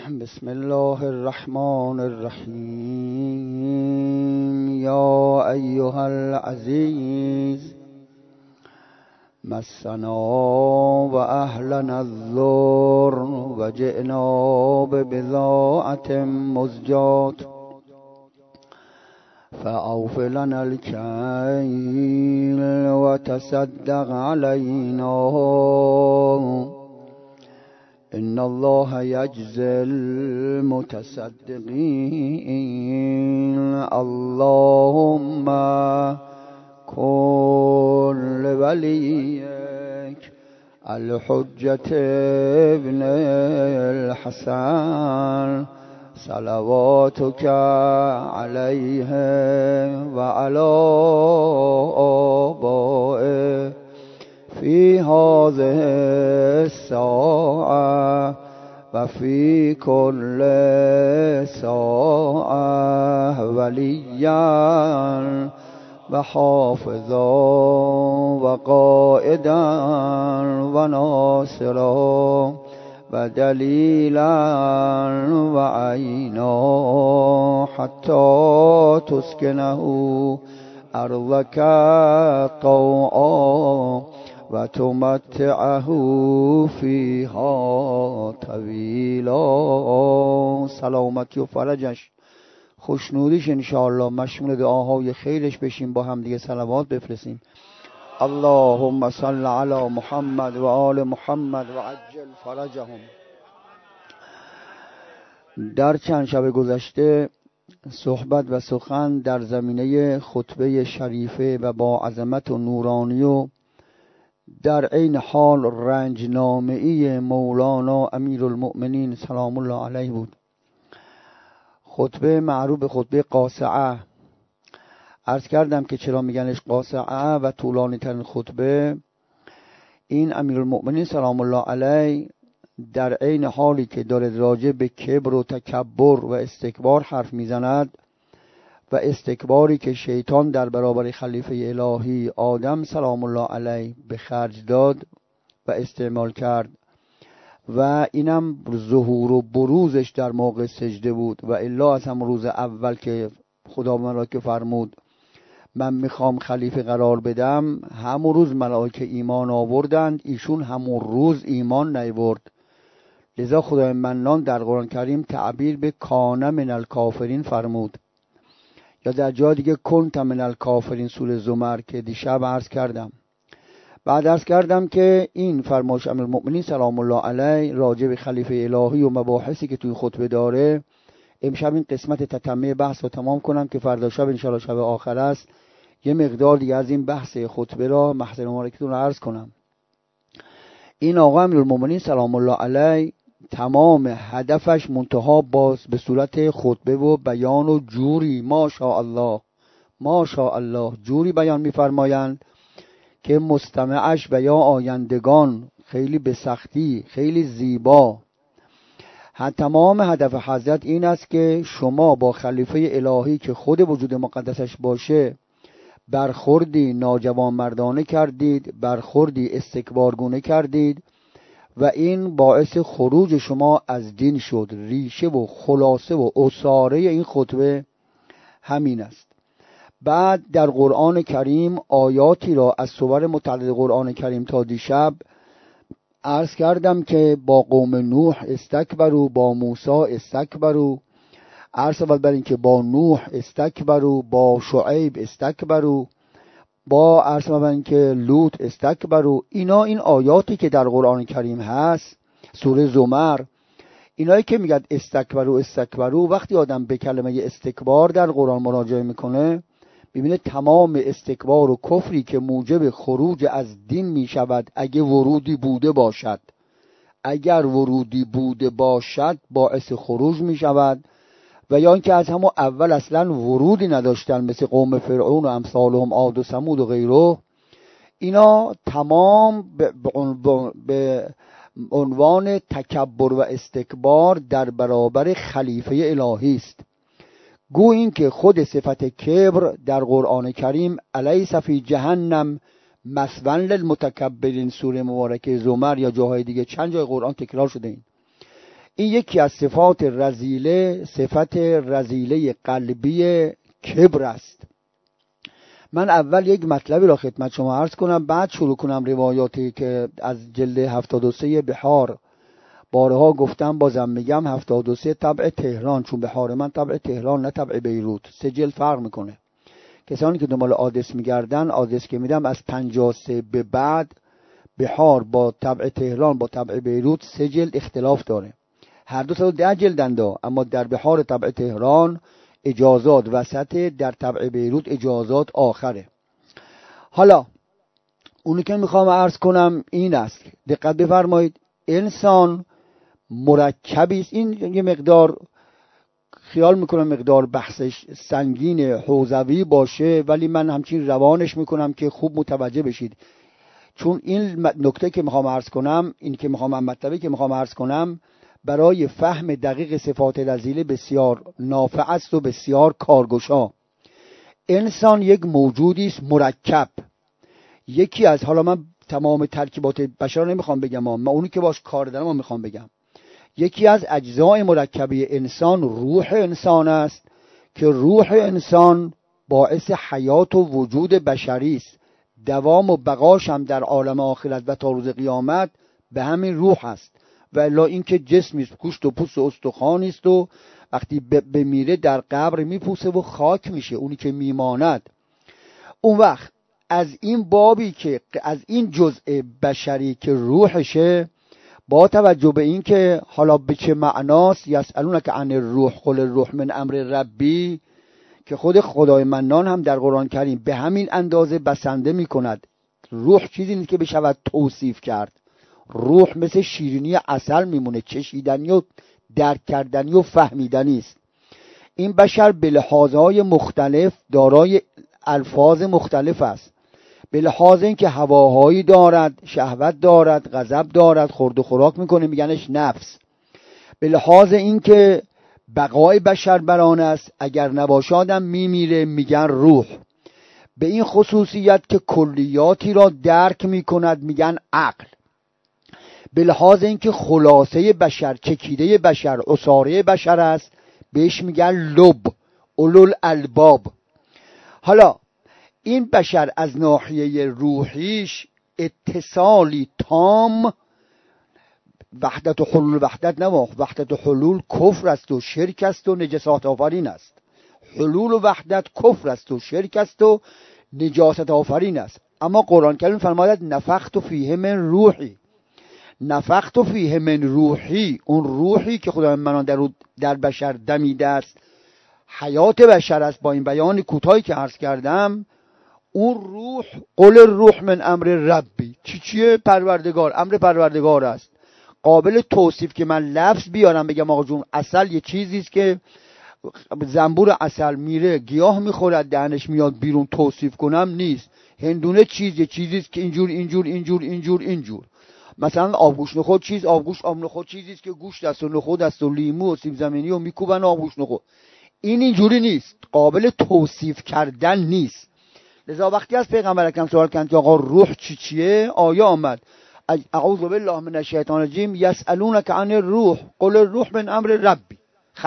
بسم الله الرحمن الرحیم. یا ایها العزیز مسنا و اهلنا الضر و جئنا ببضاعة مزجاة فأوف لنا الكيل وتصدق علينا إن الله يجزي المتصدقين. اللهم كن لوليك الحجة ابن الحسن صلواتك عليه وعلى آبائه في هذه الساعة وفي كل ساعة وليا وحافظا وقائدا وناصرا ودليلا وعينا حتى تسكنه أرضك طوعا و تمتعه فیها طویلا. سلامتی و فرجش خوشنودیش انشاءالله مشمول دعاهای خیرش بشیم، با هم دیگه صلوات بفرستیم. اللهم صل علی محمد و آل محمد و عجل فرجهم. در چند شب گذشته صحبت و سخن در زمینه خطبه شریفه و با عظمت و نورانی و در عین حال رنجنامه‌ای مولانا امیرالمؤمنین سلام الله علیه بود. خطبه معروف به خطبه قاصعه. عرض کردم که چرا میگنش قاصعه و طولانی ترین خطبه. این امیرالمؤمنین سلام الله علیه در عین حالی که دارد راجع به کبر و تکبر و استکبار حرف میزند و استکباری که شیطان در برابر خلیفه الهی آدم سلام الله علیه به خرج داد و استعمال کرد و اینم ظهور و بروزش در موقع سجده بود و الا از هم روز اول که خدا ملائکه فرمود من میخوام خلیفه قرار بدم، همون روز ملائکه ایمان آوردند، ایشون همون روز ایمان نیورد. لذا خدای منان در قرآن کریم تعبیر به کان من الکافرین فرمود، یا در جای دیگه کنت من الکافرین سوره زمر که دیشب عرض کردم. بعد عرض کردم که این فرمایش امیرالمؤمنین سلام الله علیه راجع به خلیفه الهی و مباحثی که توی خطبه داره، امشب این قسمت تتمه بحث رو تمام کنم که فردا شب انشاءالله شب آخر است یه مقدار دیگه از این بحث خطبه را محضر مبارکتون رو عرض کنم. این آقا امیرالمؤمنین سلام الله علیه تمام هدفش منتها باز به صورت خطبه و بیان و جوری ماشاءالله جوری بیان می‌فرمایند که مستمعش و یا آیندگان خیلی به سختی خیلی زیبا. تمام هدف حضرت این است که شما با خلیفه الهی که خود وجود مقدسش باشه برخوردی ناجوانمردانه کردید، برخوردی استکبارگونه کردید و این باعث خروج شما از دین شد. ریشه و خلاصه و اساره این خطبه همین است. بعد در قرآن کریم آیاتی را از سور متعدد قرآن کریم تا دیشب عرض کردم که با قوم نوح استکبروا، با موسی استکبروا، عرض اول بر این که با نوح استکبروا، با شعیب استکبروا، با عرض بر این که لوط استکبروا. اینا این آیاتی که در قرآن کریم هست سوره زمر، اینایی که میگن استکبروا وقتی آدم به کلمه استکبار در قرآن مراجعه میکنه ببینه تمام استکبار و کفری که موجب خروج از دین میشود اگه ورودی بوده باشد، اگر ورودی بوده باشد باعث خروج میشود، و یا اینکه از همون اول اصلا ورودی نداشتن مثل قوم فرعون و امثالهم عاد و ثمود و غیره. اینا تمام به عنوان تکبر و استکبار در برابر خلیفه الهی است. گو این که خود صفت کبر در قرآن کریم الیس فی جهنم مثوی للمتکبرین سوره مبارکه زمر یا جاهای دیگه چند جای قرآن تکرار شده. این یکی از صفات رذیله، صفت رذیله قلبی کبر است. من اول یک مطلبی را خدمت شما عرض کنم، بعد شروع کنم روایاتی که از جلد 73 بحار. بارها گفتم بازم میگم 73 طبع تهران، چون بحار من طبع تهران نه طبع بیروت، 3 جلد فرق میکنه. کسانی که دنبال آدرس میگردن، آدرس که میدم از 53 به بعد بحار با طبع تهران با طبع بیروت 3 جلد اختلاف داره. هر دو 110 جلدند، اما در بحار طبع تهران اجازات وسط، در طبع بیروت اجازات آخره. حالا اونی که میخوام عرض کنم این است، دقت بفرمایید، انسان مرکبی است. این یه مقدار خیال میکنم مقدار بحثش سنگین حوزوی باشه، ولی من همچین روانش میکنم که خوب متوجه بشید، چون این نکته که میخوام عرض کنم، این که میخوام مطلبی که میخوام عرض کنم برای فهم دقیق صفات رذیله بسیار نافع است و بسیار کارگشا. انسان یک موجودی است مرکب، یکی از، حالا من تمام ترکیبات بشر نمیخوام بگم، من اونی که باش کار دارم میخوام بگم، یکی از اجزای مرکبی انسان روح انسان است که روح انسان باعث حیات و وجود بشری است. دوام و بقاش هم در عالم آخرت و تا روز قیامت به همین روح است، و الا اینکه جسمی است، گوشت و پوست و استخوانی است و وقتی بمیره در قبر میپوسه و خاک میشه، اونی که میماند. اون وقت از این بابی که از این جزء بشری که روحشه، با توجه به این که حالا به چه معناست، یسألونک عن الروح قل الروح من امر ربی، که خود خدای منان هم در قرآن کریم به همین اندازه بسنده می کند. روح چیزی نیست که بشود توصیف کرد. روح مثل شیرینی عسل میمونه، چشیدنی و درک کردنی و فهمیدنی است. این بشر به لحاظهای مختلف دارای الفاظ مختلف است، به لحاظ اینکه هواهایی دارد، شهوت دارد، غضب دارد، خورد و خوراک میکنه میگنش نفس. به لحاظ اینکه بقای بشر بران است، اگر نباشادم میمیره میگن روح. به این خصوصیت که کلیاتی را درک میکند میگن عقل. به لحاظ اینکه خلاصه بشر، چکیده بشر، عصاره بشر است، بهش میگن لب، اولو الالباب. حالا این بشر از ناحیه روحیش اتصالی تام، وحدت و حلول، وحدت و حلول کفر است و شرک است و نجاست آفرین است. حلول و وحدت کفر است و شرک است و نجاست آفرین است. اما قرآن کریم فرماید نفخت فیه من روحی، نفخت فیه من روحی، اون روحی که خدای من در بشر دمیده است، حیات بشر است. با این بیان کوتاهی که عرض کردم، اون روح قل الروح من امر ربی، چیه؟ پروردگار، امر پروردگار است. قابل توصیف که من لفظ بیارم بگم آقا جون عسل یه چیزی است که زنبور عسل میره گیاه میخورد دهنش میاد بیرون، توصیف کنم نیست. هندونه یه چیزی است که اینجور. مثلا آبگوشت نخود آب نخود چیزی است که گوشت است و نخود است و لیمو و سیب زمینی و میکوبن آبگوشت نخود. اینجوری نیست، قابل توصیف کردن نیست. لذا وقتی از پیغمبر اکرم سوال کردند که آقا روح چیه، آیه آمد اعوذ بالله من الشیطان الرجیم یسألونک عن الروح قل الروح من امر ربی.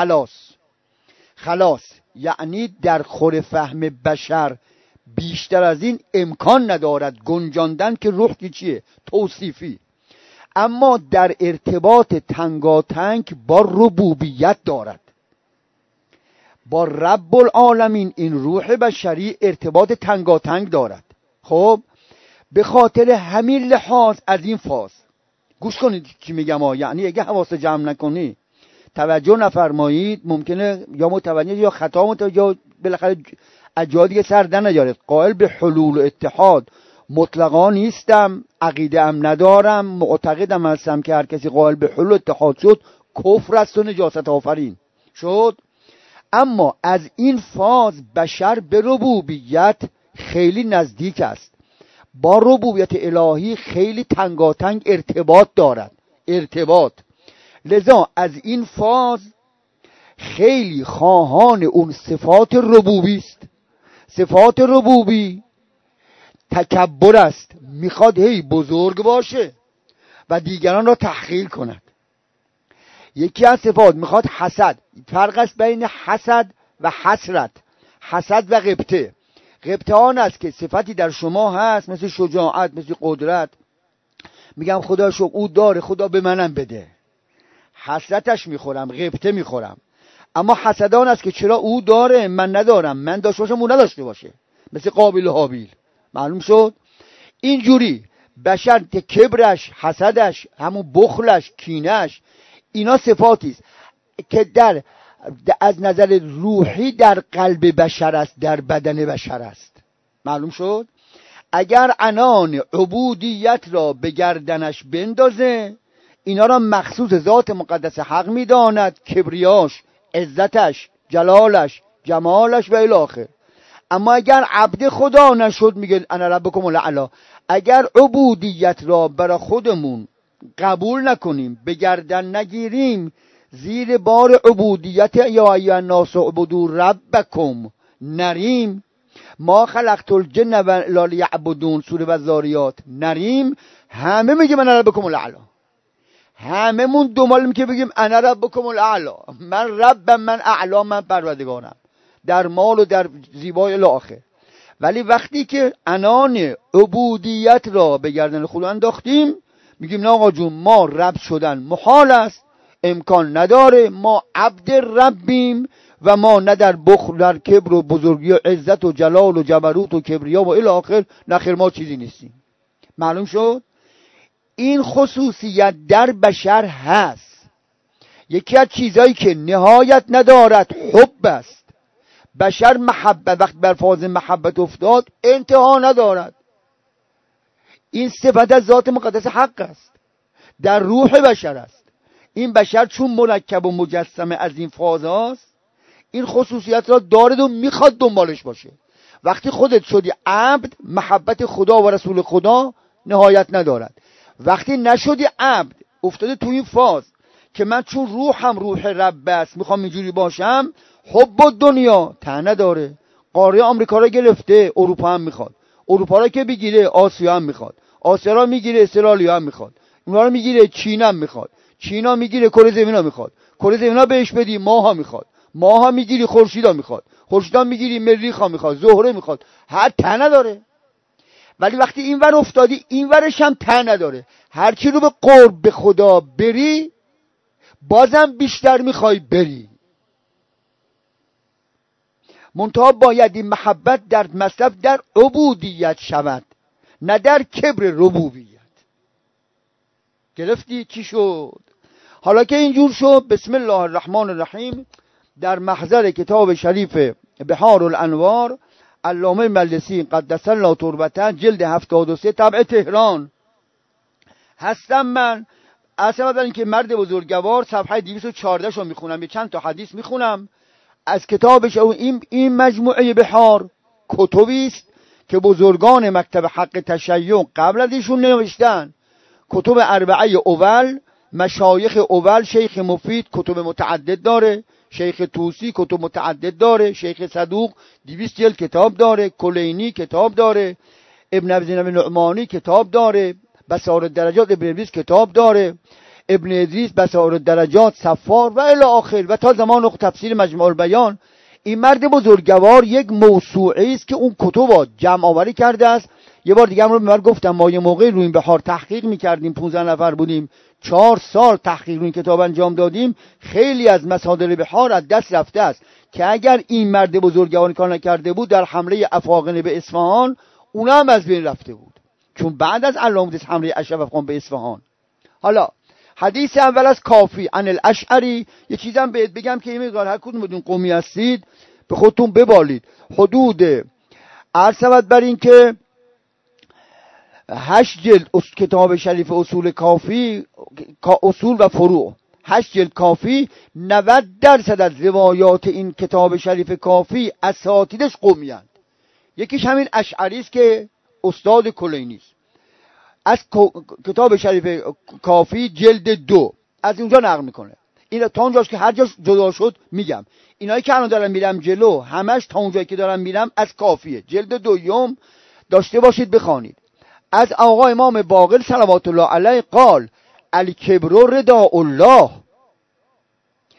خلاص یعنی در خور فهم بشر بیشتر از این امکان ندارد گنجاندن که روح چیه، توصیفی. اما در ارتباط تنگاتنگ با ربوبیت دارد، با رب العالمین. این روح بشری ارتباط تنگاتنگ دارد. خب به خاطر همین لحاظ از این فاز گوش کنید چی میگم یعنی اگه حواس جمع نکنی، توجه نفرمایید، ممکنه یا متوجه یا خطا یا بالاخره اجازه دیگه سر در نیارید. قائل به حلول و اتحاد مطلقا نیستم، عقیده ام ندارم، معتقدم هستم که هر کسی قائل به حلول و اتحاد شد کفر است و نجاست آفرین شد. اما از این فاز بشر به ربوبیت خیلی نزدیک است، با ربوبیت الهی خیلی تنگاتنگ ارتباط دارد. لذا از این فاز خیلی خواهان اون صفات ربوبی است. صفات ربوبی تکبر است، میخواد هی بزرگ باشه و دیگران را تحقیر کند. یکی از صفات میخواد حسد. فرق است بین حسد و حسرت. حسد و غبطه. غبطه آن است که صفتی در شما هست مثل شجاعت، مثل قدرت، میگم خدا شو او داره، خدا به منم بده، حسرتش میخورم، غبطه میخورم. اما حسدان است که چرا او داره من ندارم، من داشته باشم او نداشته باشه، مثل قابیل و حابیل. معلوم شد؟ اینجوری بشر که کبرش، حسدش، همون بخلش، کینش، اینا صفاتی است که از نظر روحی در قلب بشر است، در بدن بشر است. معلوم شد؟ اگر عنان عبودیت را به گردنش بندازه، اینا را مخصوص ذات مقدس حق میداند، کبریاش، عزتش، جلالش، جمالش و الی آخر. اما اگر عبد خدا نشد، میگه انا ربکم الاعلی. اگر عبودیت را برای خودمون قبول نکنیم، به گردن نگیریم، زیر بار عبودیت یا ایها الناس اعبدوا ربکم نریم، ما خلقت الجن و الا لیعبدون، سوره الذاریات نریم، همه میگه من ربکم الاعلی. هممون دنبال که بگیم انا ربکم الاعلی، من ربم، من اعلا، من پروردگارم، در مال و در زیبای الی آخر. ولی وقتی که عنان عبودیت را به گردن خدا انداختیم، میگیم نه آقا جون، ما رب شدن محال است، امکان نداره، ما عبد ربیم و ما نه در بخل، در کبر و بزرگی و عزت و جلال و جبروت و کبریا و الی آخر، نخیر ما چیزی نیستیم. معلوم شد؟ این خصوصیت در بشر هست. یکی از چیزایی که نهایت ندارد حب است. بشر محبت، وقت بر فاز محبت افتاد انتها ندارد. این صفت از ذات مقدس حق است، در روح بشر است. این بشر چون مرکب و مجسمه از این فاز هاست، این خصوصیت را دارد و میخواد دنبالش باشه. وقتی خودت شدی عبد، محبت خدا و رسول خدا نهایت ندارد. وقتی نشدی عبد، افتاده تو این فاز که من چون روحم روح رب است میخوام اینجوری باشم، حب و دنیا ته نداره. قاره آمریکا را گرفته، اروپا هم میخواد. اروپا را که بگیره، آسیا هم میخواد. آسیا را میگیره، استرالیا هم میخواد. اونها را میگیره، چین هم میخواد. چینا میگیره، کره زمین ها میخواد. کره زمین ها بهش بدی، ماه ها میخواد. ماه ها میگیری، خورشید ها میخواد. خورشید ها میگیری، مریخ ها میخواد. زهره میخواد. هر ته نداره. ولی وقتی اینور افتادی، اینورش هم ته نداره. هر چی رو به قرب به خدا بری، بازم بیشتر میخوای بری. منتها باید این محبت در مصرف در عبودیت شود، نه در کبر ربوبیت. گرفتی چی شد؟ حالا که اینجور شد، بسم الله الرحمن الرحیم، در محضر کتاب شریف بحار الانوار، علامه مجلسی قدس الله تربته، جلد 73، طبع تهران هستم من. اصلا بذارین که مرد بزرگوار صفحه 214 رو میخونم، یه چند تا حدیث میخونم از کتابش. این مجموعه بحار کتبی است که بزرگان مکتب حق تشیع قبل از ایشون نوشتن. کتب اربعه اول، مشایخ اول، شیخ مفید کتب متعدد داره، شیخ توسی کتب متعدد داره، شیخ صدوق 200 جلد کتاب داره، کلینی کتاب داره، ابن ابی زینب نعمانی کتاب داره، بصائر الدرجات ابن ادریس کتاب داره، ابن ادریس بصائر الدرجات، صفار و الی آخر، و تا زمان تفسیر مجموع البیان. این مرد بزرگوار یک موسوعه است که اون کتب جمع آوری کرده است. یه بار دیگه هم رو من گفتم، ما یه موقع روی این بحار تحقیق میکردیم، 15 نفر بودیم، 4 سال تحقیق روی این کتاب انجام دادیم. خیلی از مصادر بحار از دست رفته است که اگر این مرد بزرگوار کار نکرده بود، در حمله افاقنه به اصفهان اونا هم از بین رفته بود، چون بعد از علامت حمله اشرف افغان به اصفهان. حالا حدیث اول از کافی عن الاشعری. یه چیزم بهت بگم که این مقدار هر کدوم بدون قومی هستید به خودتون ببالید. حدود عرض شود بر این که 8 جلد کتاب شریف اصول کافی، اصول و فروع، 8 جلد کافی، 90% از روایات این کتاب شریف کافی اساتیدش قومی هستند. یکیش همین اشعری است که استاد کلینی است. از کتاب شریف کافی جلد 2 از اونجا نقل میکنه. این تا اونجاش که هر جاش جدا شد میگم. اینایی که الان دارم میرم جلو، همش تا اونجایی که دارم میرم از کافیه. جلد 2 داشته باشید بخوانید. از آقا امام باقر صلوات الله علیه قال: الکبر رداء الله.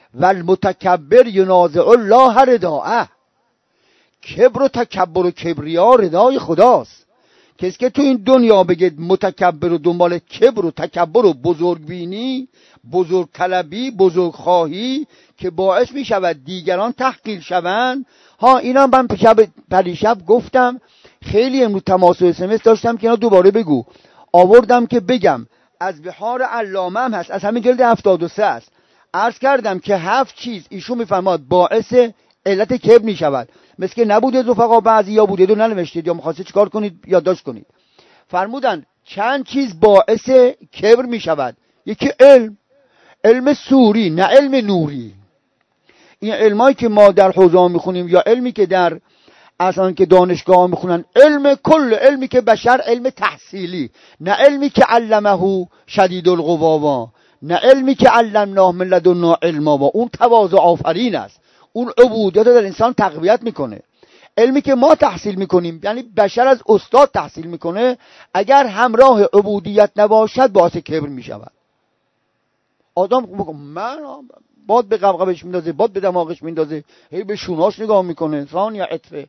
و المتکبر ینازع الله رداءه. کبر و تکبر و کبریا ردای خداست. کسی که تو این دنیا بگه متکبر و دنبال کبر و تکبر و بزرگبینی، بزرگ طلبی، بزرگ خواهی که باعث می شود دیگران تحقیر شوند. اینا من پریشب گفتم، خیلی امروز تماس و اسمس داشتم که اینا دوباره بگو، آوردم که بگم. از بحار علامه هم هست، از همین جلد 73 است. عرض کردم که 7 چیز ایشون میفرماد باعث علت کبر می شود. مثل که نبوده رفقا بعضی یا بوده دو ننوشتید یا می‌خواستید چیکار کنید یادداشت کنید. فرمودن چند چیز باعث کبر می شود. یکی علم سوری، نه علم نوری. این علمایی که ما در حوزه میخونیم یا علمی که در اصلا که دانشگاه میخونن، کل علمی که بشر، علم تحصیلی، نه علمی که علمه شدید القوا، نه علمی که علمناه من لدنا علما، و اون تواضع آفرین است. اون عبودیت رو در انسان تقویت میکنه. علمی که ما تحصیل میکنیم، یعنی بشر از استاد تحصیل میکنه، اگر همراه عبودیت نباشد باعث کبر میشود. آدم من باد به قبقبش میندازه، باد به دماغش میندازه، هی به شوناش نگاه میکنه، ثانیه عطفه.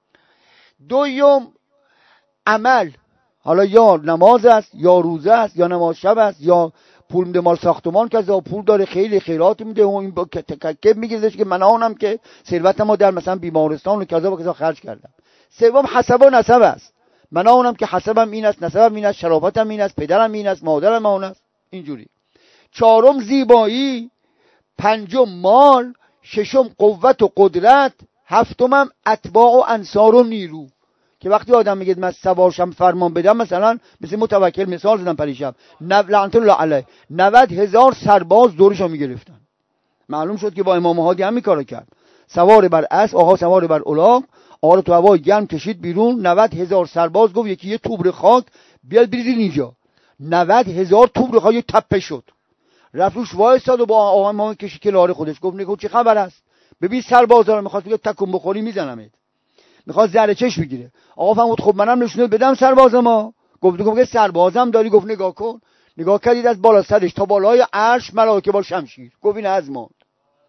دوم عمل، حالا یا نماز است یا روزه است یا نماز شب است یا پول میده مال ساختمان، کذا پول داره خیلی خیرات میده و این که میگیزش که من آنم که ثروتمو در مثلا بیمارستان و کذا و کذا خرج کردم. سوم حسب و نسب است، من آنم که حسبم این است، نسبم این است، شرافتم این است، پدرم این است، مادرم آن است، اینجوری. چهارم زیبایی، پنجم مال، ششم قوت و قدرت، هفتمم اتباع و انصار و نیرو. که وقتی آدم میگه من سوارشم فرمان بدم، مثلا مثل متوکل مثال زدم پریشب، لعنت الله علیه، 90,000 سرباز دورشو میگرفتن. معلوم شد که با امام هادی هم میکارو کرد. سوار بر اسب، آقا سوار بر الاغ، آقا رو تو هوای گرم کشید بیرون. 90,000 سرباز گفت یکی یه توبر خاک بیاد بریزین اینجا. 90,000 توبر خاک تپه شد. رفت روش وایساد و با آقا امام کشید کنار خودش، گفت نگو چه خبر است؟ ببین سربازا رو میخواد بگه تکون بخوری میزنمت، میخواد زهر چش بگیره. آقا فهمید خب منم نشونه بدم سربازما. گفت سربازم داری؟ گفت نگاه کن. نگاه کردید از بالا سرش تا بالای عرش ملائکه با شمشیر. گفت این از ما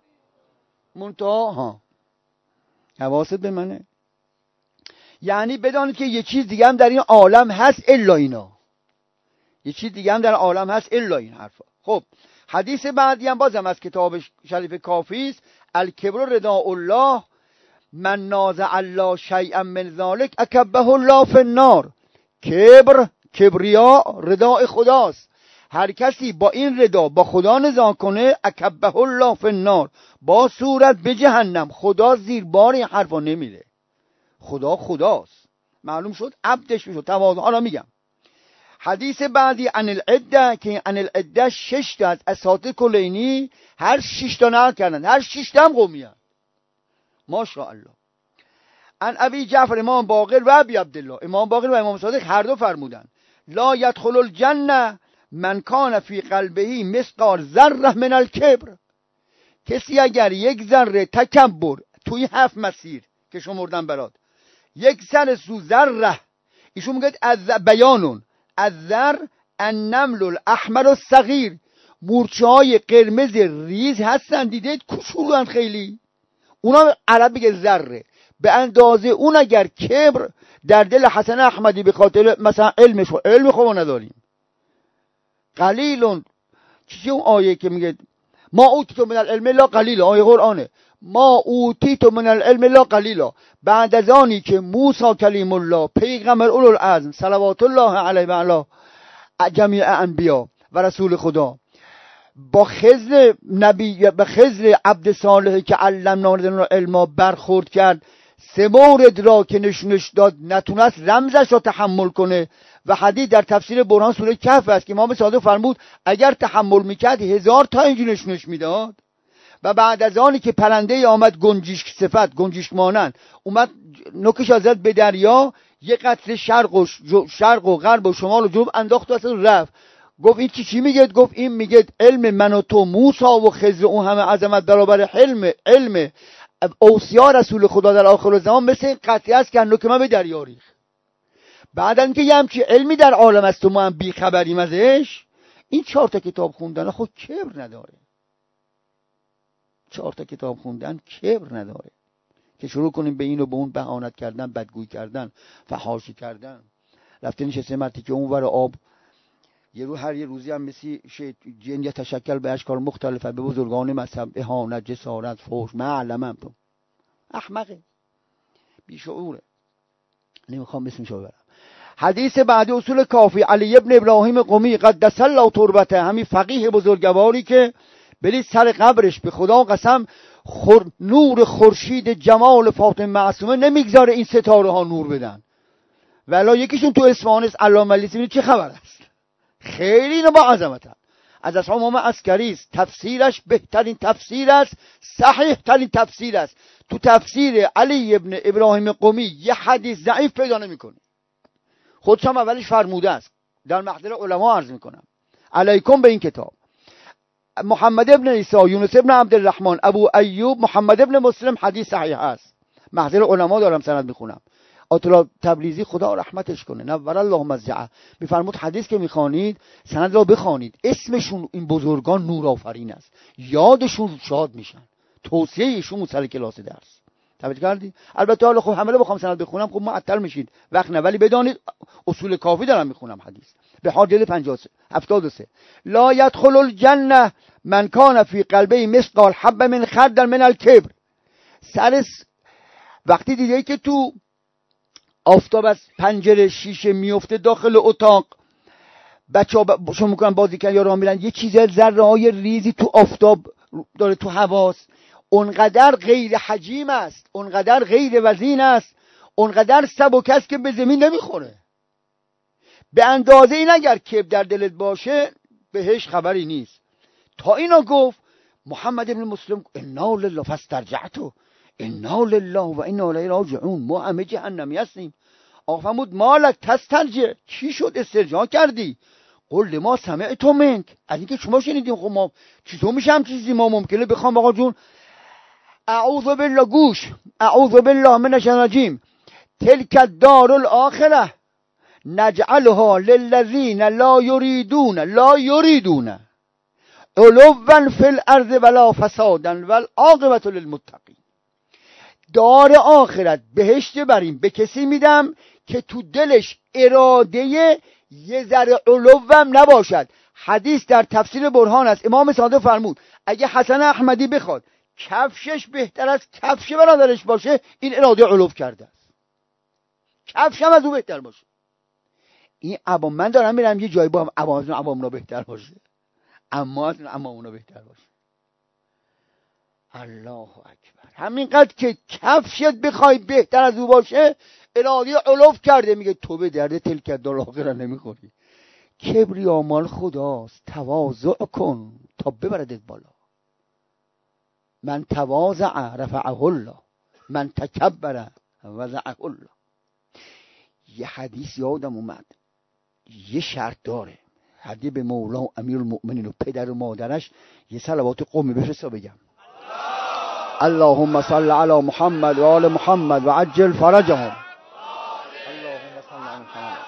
منتها حواست به منه. یعنی بدانید که یه چیز دیگه هم در این عالم هست الا اینا، یه چیز دیگه هم در عالم هست الا این حرفا. خب حدیث بعدی هم بازم از کتاب شریف کافی است. الکبر رداء الله، من نازع الله شیئا من ذلک اکبه الله فی النار. کبریا رداء خداست. هر کسی با این ردا با خدا نزاع کنه، اکبه الله فی النار، با صورت به جهنم. خدا زیر بار این حرفا نمیره. خدا خداست. معلوم شد عبدش میشد. تواضع. حالا میگم حدیث بعدی عن العده، که عن العده 6 تا از اساطیر کلینی، هر 6 تا نقل کردن، هر 6 تا هم قومیان. ماشاءالله. عن ابی جعفر امام باقر و ابی عبدالله، امام باقر و امام صادق هر دو فرمودند لا يدخل الجنه من کان فی قلبه مثقال ذره من الکبر. کسی اگر یک ذره تکبر توی 7 مسیر که شمردم برات، یک ذره، ایشون میگه از بیانون الذر النمل الاحمر الصغیر، مورچه‌های قرمز ریز هستن، دیدید کوچولوان خیلی، اونا عرب میگه ذره. به اندازه اون اگر کبر در دل حسن احمدی به خاطر مثلا علم خوب نداریم، قلیلون، چیزی اون آیه که میگه ما اوتیتو من العلم لا قلیلا، آیه قرآنه، ما اوتیتو من العلم لا قلیلا. بعد از آنی که موسی کلیم الله پیغمبر اولوالعزم صلوات الله علیه و علی جمیع انبیا و رسول خدا با خضر نبی، به خضر عبد صالح که علمنا علما برخورد کرد، 3 مورد را که نشونش داد نتونست رمزش را تحمل کنه. و حدیث در تفسیر برهان سوره کهف است که امام صادق فرمود اگر تحمل میکرد 1000 تا اینجور نشونش میداد. و بعد از آنی که پرنده آمد گنجیشک صفت، گنجیشک مانند، اومد نوکش زد به دریا، یه قطره شرق و غرب و شمال و جنوب انداخت و اصلا رفت. گفت این چی میگه؟ گفت این میگه علم من و تو موسی و خضر اون همه عظمت برابر علم اوصیا رسول خدا در آخر زمان مثل قطعه است که نوک من به دریا ریخت. بعد اینکه یه همچی علمی در عالم است و ما هم بیخبریم ازش، این 4 تا کتاب خوندن خود کبر نداره. 4 تا کتاب خوندن کبر نداره که شروع کنیم به این و به اون بهانت کردن، بدگویی کردن، فحاشی کردن. رفته نشسته مرتی که اون ور آب هر یه روزی هم مثل جن یا تشکل به اشکال مختلفه به بزرگان مذهب اهانت، جسارت، فحش، معلمم تو احمقه، بیشعوره، نمیخوام اسمشو ببرم. حدیث بعد اصول کافی علی ابن ابراهیم قمی قدس الله تربته، همین فقیه بزرگواری که برید سر قبرش، به خدا قسم نور خورشید جمال فاطمه معصومه نمیگذاره این ستاره ها نور بدن. ولی یکیشون تو اصفهان است، علامه مجلسی، چه خبر است؟ خیلی اینو با عظمتن. از امام عسکری است، تفسیرش بهترین تفسیر است، صحیح ترین تفسیر است. تو تفسیر علی ابن ابراهیم قمی یه حدیث ضعیف پیدا نمی‌کنی. خودش هم اولش فرموده است، در محضر علما عرض میکنم علیکم به این کتاب. محمد ابن عیسی، یونس ابن عبدالرحمن، ابو ایوب، محمد ابن مسلم حدیث صحیح است. محضر علما دارم سند میخونم. آیت تبریزی خدا رحمتش کنه نور الله مضجعه میفرمود حدیث که میخوانید سند را بخوانید، اسمشون این بزرگان نور آفرین است، یادشون شاد میشن، توصیه ایشون سر کلاس درس. توجه کردی؟ البته حالا خب همه بخوام سند بخونم خب معطل میشید وقت نه، ولی بدانید اصول کافی دارم میخونم حدیث. به حاجل 73 لا يدخل الجنه من کان فی قلبه مثقال حبه من خردل من الکبر. وقتی دیدی که تو آفتاب از پنجره شیشه میفته داخل اتاق، بچه‌ها شما میکنن بازی کردن یا راه میرن، یه چیز ذره های ریزی تو آفتاب داره تو حواس، اونقدر غیر حجیم است، اونقدر غیر وزین است، اونقدر سبک است که به زمین نمیخوره. به اندازه این اگر کبر در دلت باشه بهش خبری نیست. تا اینا گفت محمد ابن مسلم انا لله فاسترجعتو انا لله و انا الیه راجعون، ما همه جهنمی هستیم. آقا فرمود مالک تسترجع، چی شد استرجاع کردی؟ قل ما سمعتم منک، از اینکه شما شنیدیم. خب ما چطور میشه هم چیزی ما ممکنه بخوام آقا جون اعوذ بالله، گوش، اعوذ بالله من الشیطان الرجیم، تلک الدار الاخره نجعلها للذین لا یریدون علوا فی الارض ولا فسادا والعاقبة للمتقین. دار آخرت بهشت بریم به کسی میدم که تو دلش اراده یه ذره علوم نباشد. حدیث در تفسیر برهان است، امام صادق فرمود اگه حسن احمدی بخواد کفشش بهتر از کفش برادرش باشه این اراده علو کرده است، کفشم از او بهتر باشه. این عوام، من دارم میرم یه جایی با عوامنا بهتر باشه، اما از عوامنا بهتر باشه. الله اکبر. همینقدر که کفشت بخوای بهتر از او باشه اراده علو کرده. میگه تو به درد تلک الدار الاخره نمیخوری. کبریا مال خداست، تواضع کن تا ببردت بالا. من تواضع رفعه الله، من تکبر وضعه الله. یه حدیث یادم اومد، یه شرط داره، هدیه به مولا و امیر المؤمنین و پدر و مادرش یه صلوات قومی بفرستا بگم اللهم صل علی محمد و آل محمد و عجل فرجهم. اللهم صل علی محمد.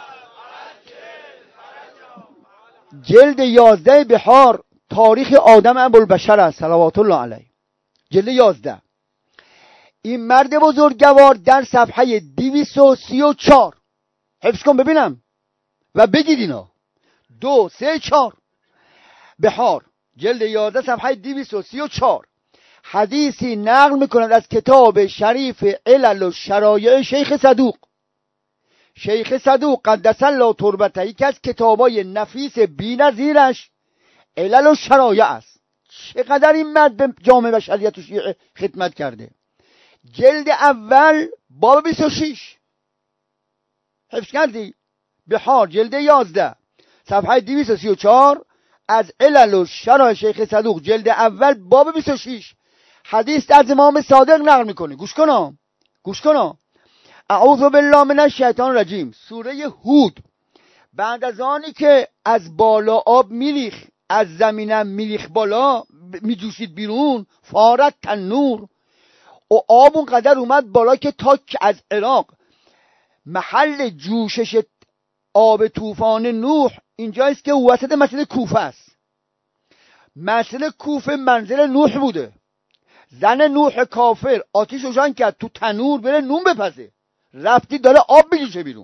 جلد 11 بحار، تاریخ آدم ابوالبشر است صلوات الله علیه، جلد 11. این مرد بزرگوار در صفحه 234 حفظ کن ببینم و بگید اینا 2 3 4 بحار جلد 11 صفحه 234 حدیثی نقل میکنند از کتاب شریف علل و شرایع شیخ صدوق. شیخ صدوق قدس الله تربته یکی از کتابای نفیس بی‌نظیرش علل و شرایع است. چقدر این مرد به جامعه بشریت و شیعه خدمت کرده. جلد اول باب 26 حفظ کردی؟ بحار جلد 11 صفحه 234 از علل و شرایع شیخ صدوق جلد اول باب 26 حدیث از امام صادق نقل میکنه. گوش کن. اعوذ بالله من الشیطان الرجیم، سوره هود. بعد از آنی که از بالا آب میریخ، از زمینم میریخ بالا، میجوشید بیرون، فارت تنور، و آب اون قدر اومد بالا که تا از عراق محل جوشش آب طوفان نوح اینجاییست که وسط مسجد کوفه است. مسجد کوفه منزل نوح بوده. زن نوح کافر آتیش روشن کرد تو تنور بره نون بپزه، رفتی داره آب میکشه بیرون.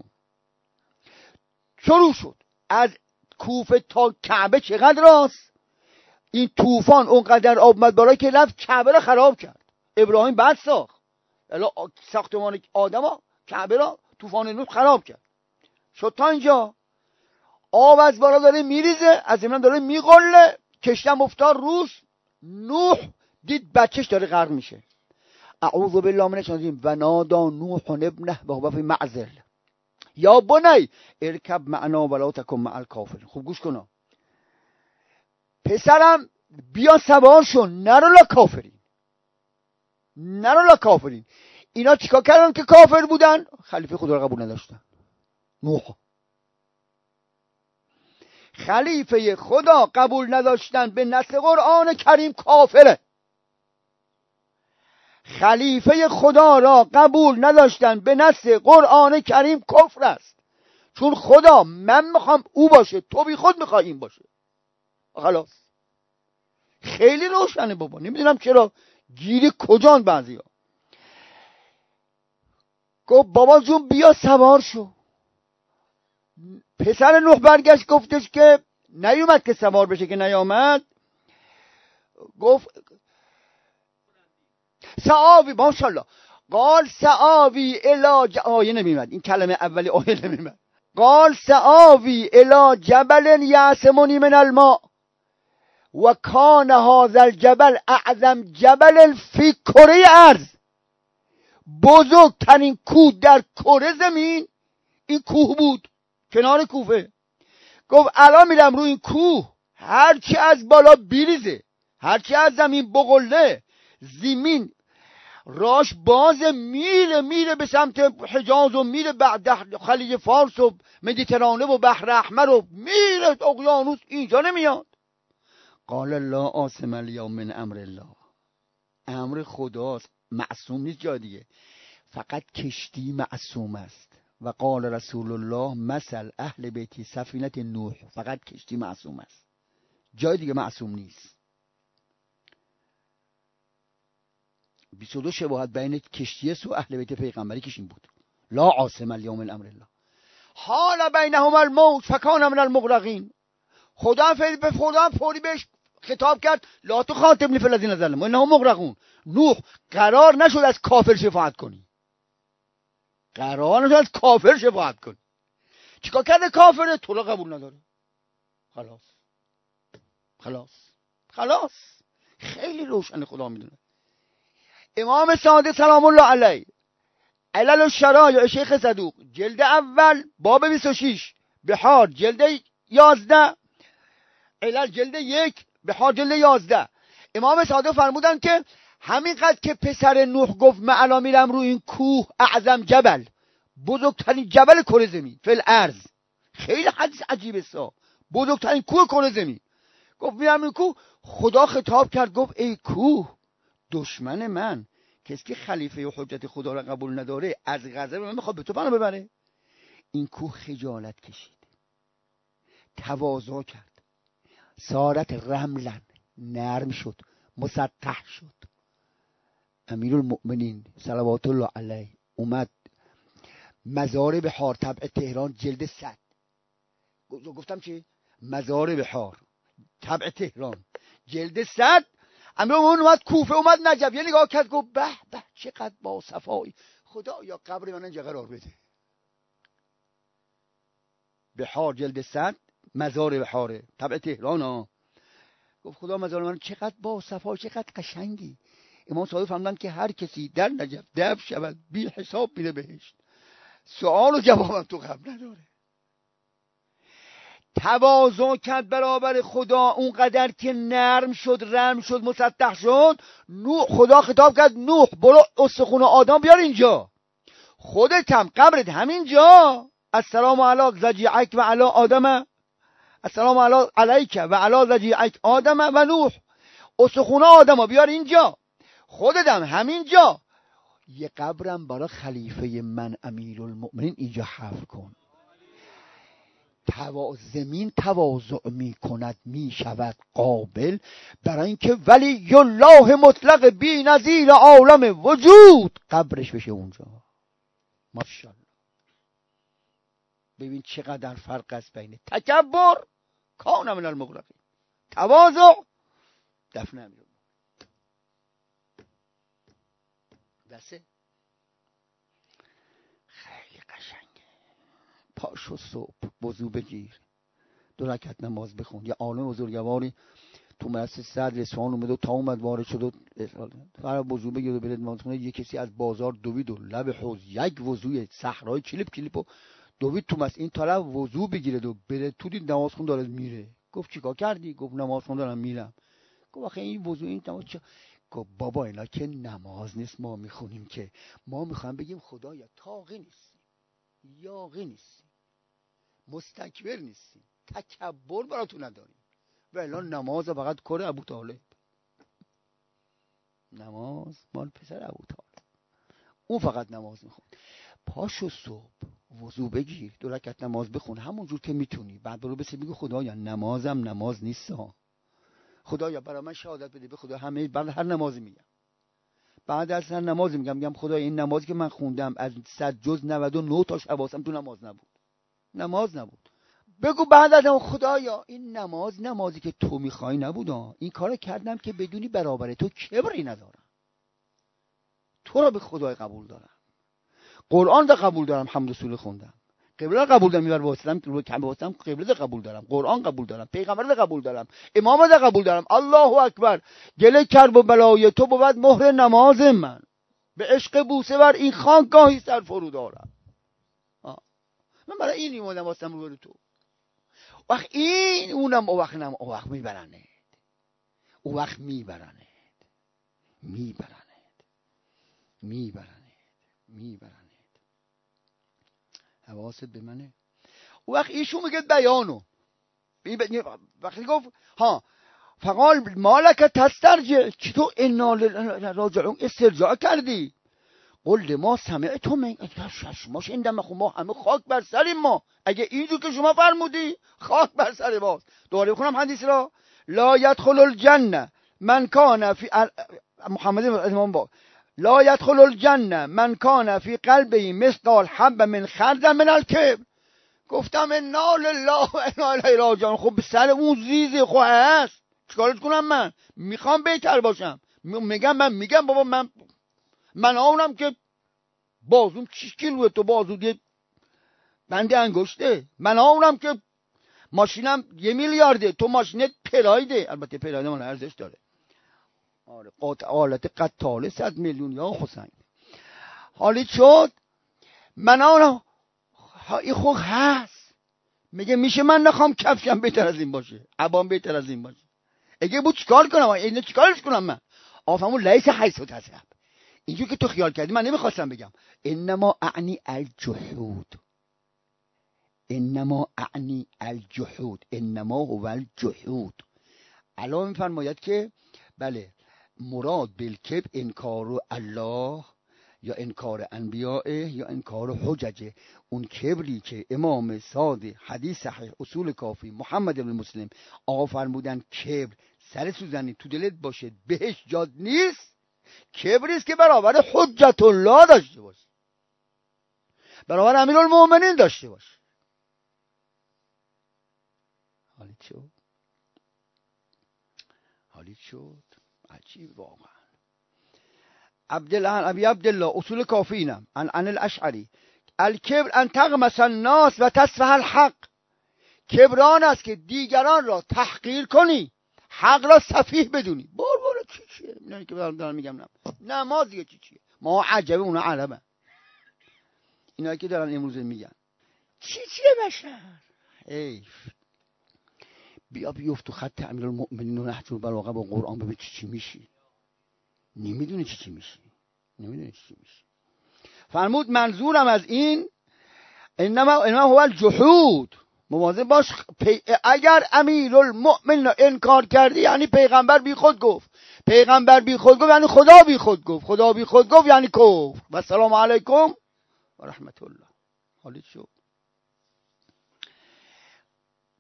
شروع شد از کوفه تا کعبه چقدر راست، این طوفان اونقدر آب اومد بالا که رفت کعبه را خراب کرد. ابراهیم بعد ساخت، الا ساختمان آدم کعبه را طوفان نوح خراب کرد. شد تا اینجا آب از بالا داره میریزه، از زمین داره میغله، کشتم افتاد روش. نوح دید بچهش داره غرق میشه. اعوذ بالله من الشیطان الرجیم و نادا نوح ابنه و هو فی معزل یا بنی ارکب معنا ولا تکن مع الکافرین. خوب گوش کن، پسرم بیا سوار شو، نرو لا کافرین، نرو لا کافرین. اینا چیکار کردن که کافر بودن؟ خلیفه خدا رو قبول نداشتن. نوح خلیفه خدا قبول نداشتن به نص قرآن کریم کافره. خلیفه خدا را قبول نداشتن به نص قرآن کریم کفر است. چون خدا من میخوام او باشه، تو بی خود میخوای این باشه. خلاص خیلی روشنه بابا، نمیدونم چرا گیری کجان بعضی ها. گفت بابا جون بیا سوار شو. پسر نوح برگشت گفتش که نیومد که سوار بشه، که نیامد. گفت سعاوی ماشاءالله قال سعاوی الی آیه نمیمد، این کلمه اولی آیه نمیمد. قال سعاوی الی جبل یعصمنی من الماء و کان هذا الجبل اعظم جبل فی کره ارض. بزرگترین کوه در کره زمین این کوه بود کنار کوفه. گفت الان میرم روی این کوه، هرچی از بالا بیریزه، هرچی از زمین بغله، زمین راش باز میره به سمت حجاز و میره بعد خلیج فارس و مدیترانه و بحر احمر و میره اقیانوس، اینجا نمیاد. قال لا عاصم الیوم من امر الله. امر خداست، معصوم نیست جای دیگه، فقط کشتی معصوم است. و قال رسول الله مثل اهل بیتی سفینه نوح، فقط کشتی معصوم است، جای دیگه معصوم نیست. 22 شباهت بین کشتی و اهل بیت پیغمبری کش این بود. لا عاصم الیوم من امر الله. حال بینهما الموج فکان من المغرقین. خدا فوری بهش خطاب کرد لا تخاطبنی فی الذین ظلموا انهم مغرقون. نوح قرار نشد از کافر شفاعت کنی، قرار نشد از کافر شفاعت کنی. چیکار کرده کافره؟ تو را قبول نداره. خلاص خیلی روشن، خدا میدونه. امام صادق سلام الله علیه علل الشرایع شیخ صدوق جلد اول باب 26، بحار جلد 11، علل جلد 1، بحار جلد 11. امام صادق فرمودن که همینقدر که پسر نوح گفت من الان میرم روی این کوه، اعظم جبل، بزرگترین جبل کره زمین فی الارض، خیلی حدیث عجیبه سا، بزرگترین کوه کره زمین. گفت میرم این کوه. خدا خطاب کرد گفت ای کوه، دشمن من کسی که خلیفه و حجت خدا را قبول نداره از غضب من میخواد به تو پناه ببره. این کوه خجالت کشید، تواضع کرد، صارت رملن، نرم شد، مسطح شد. امیرالمؤمنین صلوات الله علیه اومد مزار بحار طبع تهران جلد 100. گفتم چی؟ مزار بحار طبع تهران جلد 100. امیرالمؤمنین اومد کوفه، اومد نجف، یه نگاه کرد گفت به به چقدر با صفایی، خدا یا قبر من اینجا قرار بده. بحار جلد 100 مزار بحاره طبع تهران ها. گفت خدا مزار من چقدر با صفا، چقدر قشنگی. امام صادق فرمودند که هر کسی در نجف دفن شود بی حساب میره بهشت. سوال و جوابم تو قبل نداره. تواضع کرد برابر خدا اونقدر که نرم شد، رم شد، مسطح شد. نوح خدا خطاب کرد نوح برو استخون آدم بیار اینجا، خودت هم قبرت همینجا. السلام علی ضجیعک و علی آدم، السلام علیک و علی ضجیعک آدم و نوح. استخون آدم بیار اینجا، خودت هم همینجا. یه قبرم برای خلیفه من امیرالمؤمنین اینجا حفر کن. زمین تواضع می کند می شود قابل، برای اینکه ولی الله مطلق بی نظیر عالم وجود قبرش بشه اونجا. ماشاءالله. ببین چقدر فرق است بین تکبر کان من المغرقین، تواضع دفن امیر. بسه خیلی قشنگه. پاشو صبح وضو بگیر، 2 رکعت نماز بخون. یه عالم بزرگواری تو مدرسه صدر اصفهان اومد و تا اومد وارد شد و فقط وضو بگیر و بره نماز خونه. یه کسی از بازار دوید و لب حوض یک وضوی صحرای کلیپ و دوید تو این طرف وضو بگیره و بره تو دید نماز خون داره میره. گفت چیکار کردی؟ گفت نماز خون دارم میرم. گفت آخه این وضو این نماز چه؟ گفت بابا اینا که نماز نیست ما میخونیم، که ما میخوایم بگیم خدایا طاغی نیستیم، یاغی نیستیم، مستکبر نیستیم، تکبر براتون نداریم. و الان نماز فقط کره ابو طالب، نماز مال پسر ابو طالب، اون فقط نماز میخون. پاشو صبح وضو بگیر، 2 رکعت نماز بخون همونجور که میتونی. بعد برو بسه بگو خدایا نمازم نماز نیست ها، خدایا برای من شهادت بده به خدا. همه بعد هر نمازی میگم، بعد از هر نمازی میگم خدایا این نمازی که من خوندم از 100 جز 99 تاش حواسم تو نماز نبود. بگو بعد از اون خدایا این نمازی که تو میخوای نبود، این کارو کردم که بدونی برابر تو کبری ندارم، تو رو به خدای قبول دارم، قرآن رو قبول دارم، حمد و سوره خوندم، قبله رو قبول دارم، میبر واسلام رو کم واسم قبله رو قبول دارم، قرآن قبول دارم، پیغمبر رو قبول دارم، امام رو قبول دارم. الله اکبر. گله کرب و بلای تو بود مهر نماز من، به عشق بوسه بر این خانگاهی سر فرو دارم. من برای این اومدم واسم رو تو. وقت این اونم او وقت میبرنه. حواست به منه. وقت ایشون میگه بیانو وقتی گفت فقال مالک تسترجع، چی تو انا راجعون استرجاع کردی؟ قل ما سمعتم من ششماش این دم ما همه خاک بر سریم. ما اگه اینجور که شما فرمودی خاک بر سر ماست. دوباره بخونم حدیث را. لا يدخل الجنه من کان فی محمد امام با لا يدخل الجنه من کان فی قلبه مثقال حب من خردل من الکبر. گفتم انا لله و انا الیه راجعون. خب سر اون زیزه خب هست، چیکارش کنم؟ من میخوام بهتر باشم. میگم بابا من اونم که بازوم 6 کیلوه، تو بازو یه بنده انگشته. من اونم که ماشینم 1 میلیارده، تو ماشینت پرایده. البته پراید من ارزش داره. آره آلت قتاله 100 میلیون یا حسین. حالی شد من اونم این خوب هست. میشه من نخوام کفشم بهتر از این باشه، عبام بهتر از این باشه. اگه بود چیکار کنم؟ اینو چیکارش کنم من؟ آفهمون لیس حیث و تذهب. اینجور که تو خیال کردی من نمیخواستم بگم. انما اعنی الجحود، انما هو الجحود. الان میفرماید که بله مراد بالکبر انکار الله یا انکار انبیاء یا انکار حجج. اون کبری که امام صادق حدیث صحیح اصول کافی محمد بن مسلم آقا فرمودن کبر سر سوزنی تو دلت باشه بهش جاد نیست. کبری است که برابر حجت الله داشته باشه، برابر امیرالمومنین داشته باشه. حالی شد عجیب واقعا. ابی عبدالله اصول کافی اینم عن الاشعری الکبر ان تغمس الناس و تصفح الحق. کبران است که دیگران را تحقیر کنی، حق را سفیه بدونی. برو چیه نه که دارم میگم نماز دیگه چیه؟ ما عجبه اونا عربن. اینا که دارن امروز میگن چیه بشر. حیف. بیا بیفت تو خط امیرالمؤمنین و نهج البلاغه با قرآن ببین چی میشی. نمیدونی چی میشی. فرمود منظورم از این انما هو الجحود. مواظب باش اگر امیرالمؤمنین انکار کردی یعنی پیغمبر بی خود گفت. پیغمبر بی خود گفت یعنی خدا بی خود گفت. خدا بی خود گفت یعنی کفر. و السلام علیکم و رحمت الله. حالی شد.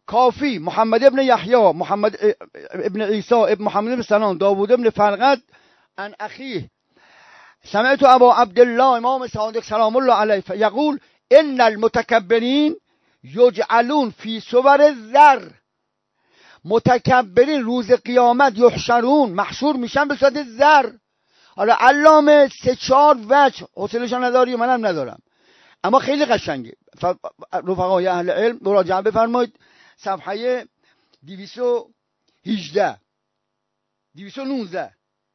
کافی، محمد ابن یحیی، محمد ابن عیسی، ابن محمد ابن سلام، داوود ابن فرقد، عن اخیه سمعت ابا عبدالله امام صادق سلام الله علیه یقول ان المتکبرین یجعلون فی صور الذر. متکبرین روز قیامت یحشرون، محشور میشن به صورت زر. حالا علامه 3-4 وجه، حوصله‌شو نداری منم ندارم، اما خیلی قشنگه. رفقای اهل علم مراجعه بفرمایید صفحه 218 219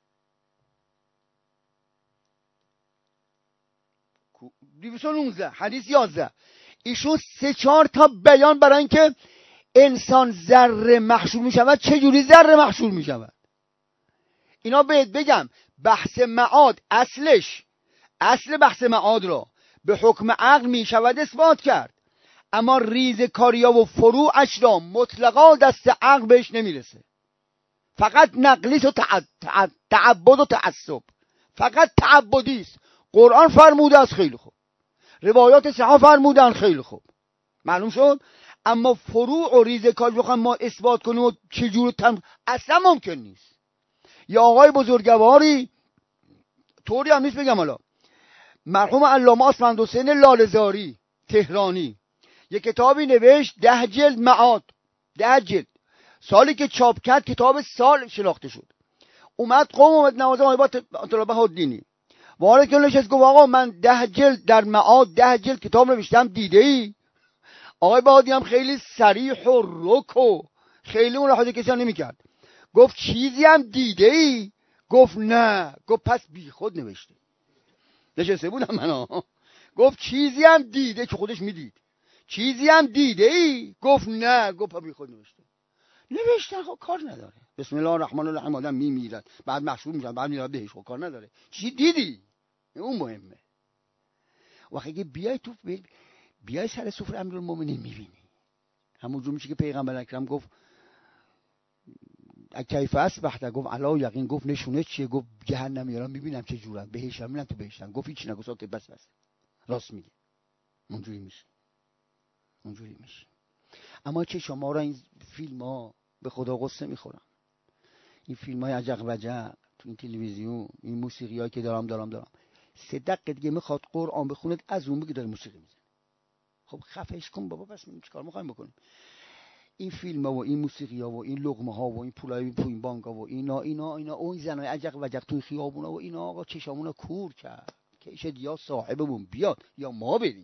219 حدیث 11. ایشون 3-4 تا بیان برای اینکه انسان ذره محشور می شود چجوری ذره محشور می شود. اینا بهت بگم بحث معاد اصل بحث معاد را به حکم عقل می شود اثبات کرد، اما ریز کاریا و فروعش را مطلقا دست عقل بهش نمیرسه. فقط نقلیست و تعبد و تعصب، فقط تعبدیست. قرآن فرموده است خیلی خوب، روایات صحابه فرمودن خیلی خوب، معلوم شد. اما فروع و ریز کار بخوایم ما اثبات کنیم و چجور اصلا ممکن نیست. یا آقای بزرگواری طوری هم نیست بگم، حالا مرحوم علامه اسمند حسین لاله‌زاری تهرانی یک کتابی نوشت 10 جلد معاد، 10 جلد. سالی که چاپ کرد کتاب سال شناخته شد. اومد نوازه آیبات طلبه الدینی وارد که نشست گفت آقا من 10 جلد در معاد 10 جلد کتاب نوشتم، دیده ای؟ آقای بهادی هم خیلی صریح و رک و خیلی ملاحظه کسی نمی کرد. گفت چیزی هم دیده ای؟ گفت نه. گفت پس بی خود نوشته. نشسته بودم من. گفت چیزی هم دیده، که خودش میدید. چیزی هم دیده ای؟ گفت نه. گفت بی خود نوشته. خب کار نداره. بسم الله الرحمن الرحیم آدم میمیرد بعد محشور میشن بعد میاد بهش، خب کار نداره. چی دیدی؟ اون مهمه. وقتی بیای سر سفره امیرالمومنین میبینی همون جور میشه که پیغمبر اکرم گفت کیف اصبحت، گفت علا یقین، گفت نشونه چیه؟ گفت جهنم میارم میبینم چه جورن، بهشت میرم تو بهشتن. گفت هیچ نگو ساکت، بس راست میگه. اونجوری میشه. اما چه شما را این فیلم ها به خدا قصه میخورم، این فیلم های عجق وجق تو این تلویزیون، این موسیقی هایی که دارم 3 دقیقه دیگه میخواد قرآن بخونه از اون بگی داره موسیقی میزنه. خب خفهش کن بابا، پس چیکار میخوایم بکنیم؟ این فیلم ها و این موسیقی ها و این لقمه ها و این پولای این بانک ها و اینا اون زنای عجق وجق تو خیابونا و اینا، آقا چشامونا کور کرد که شد یا صاحبمون بیاد یا ما بریم.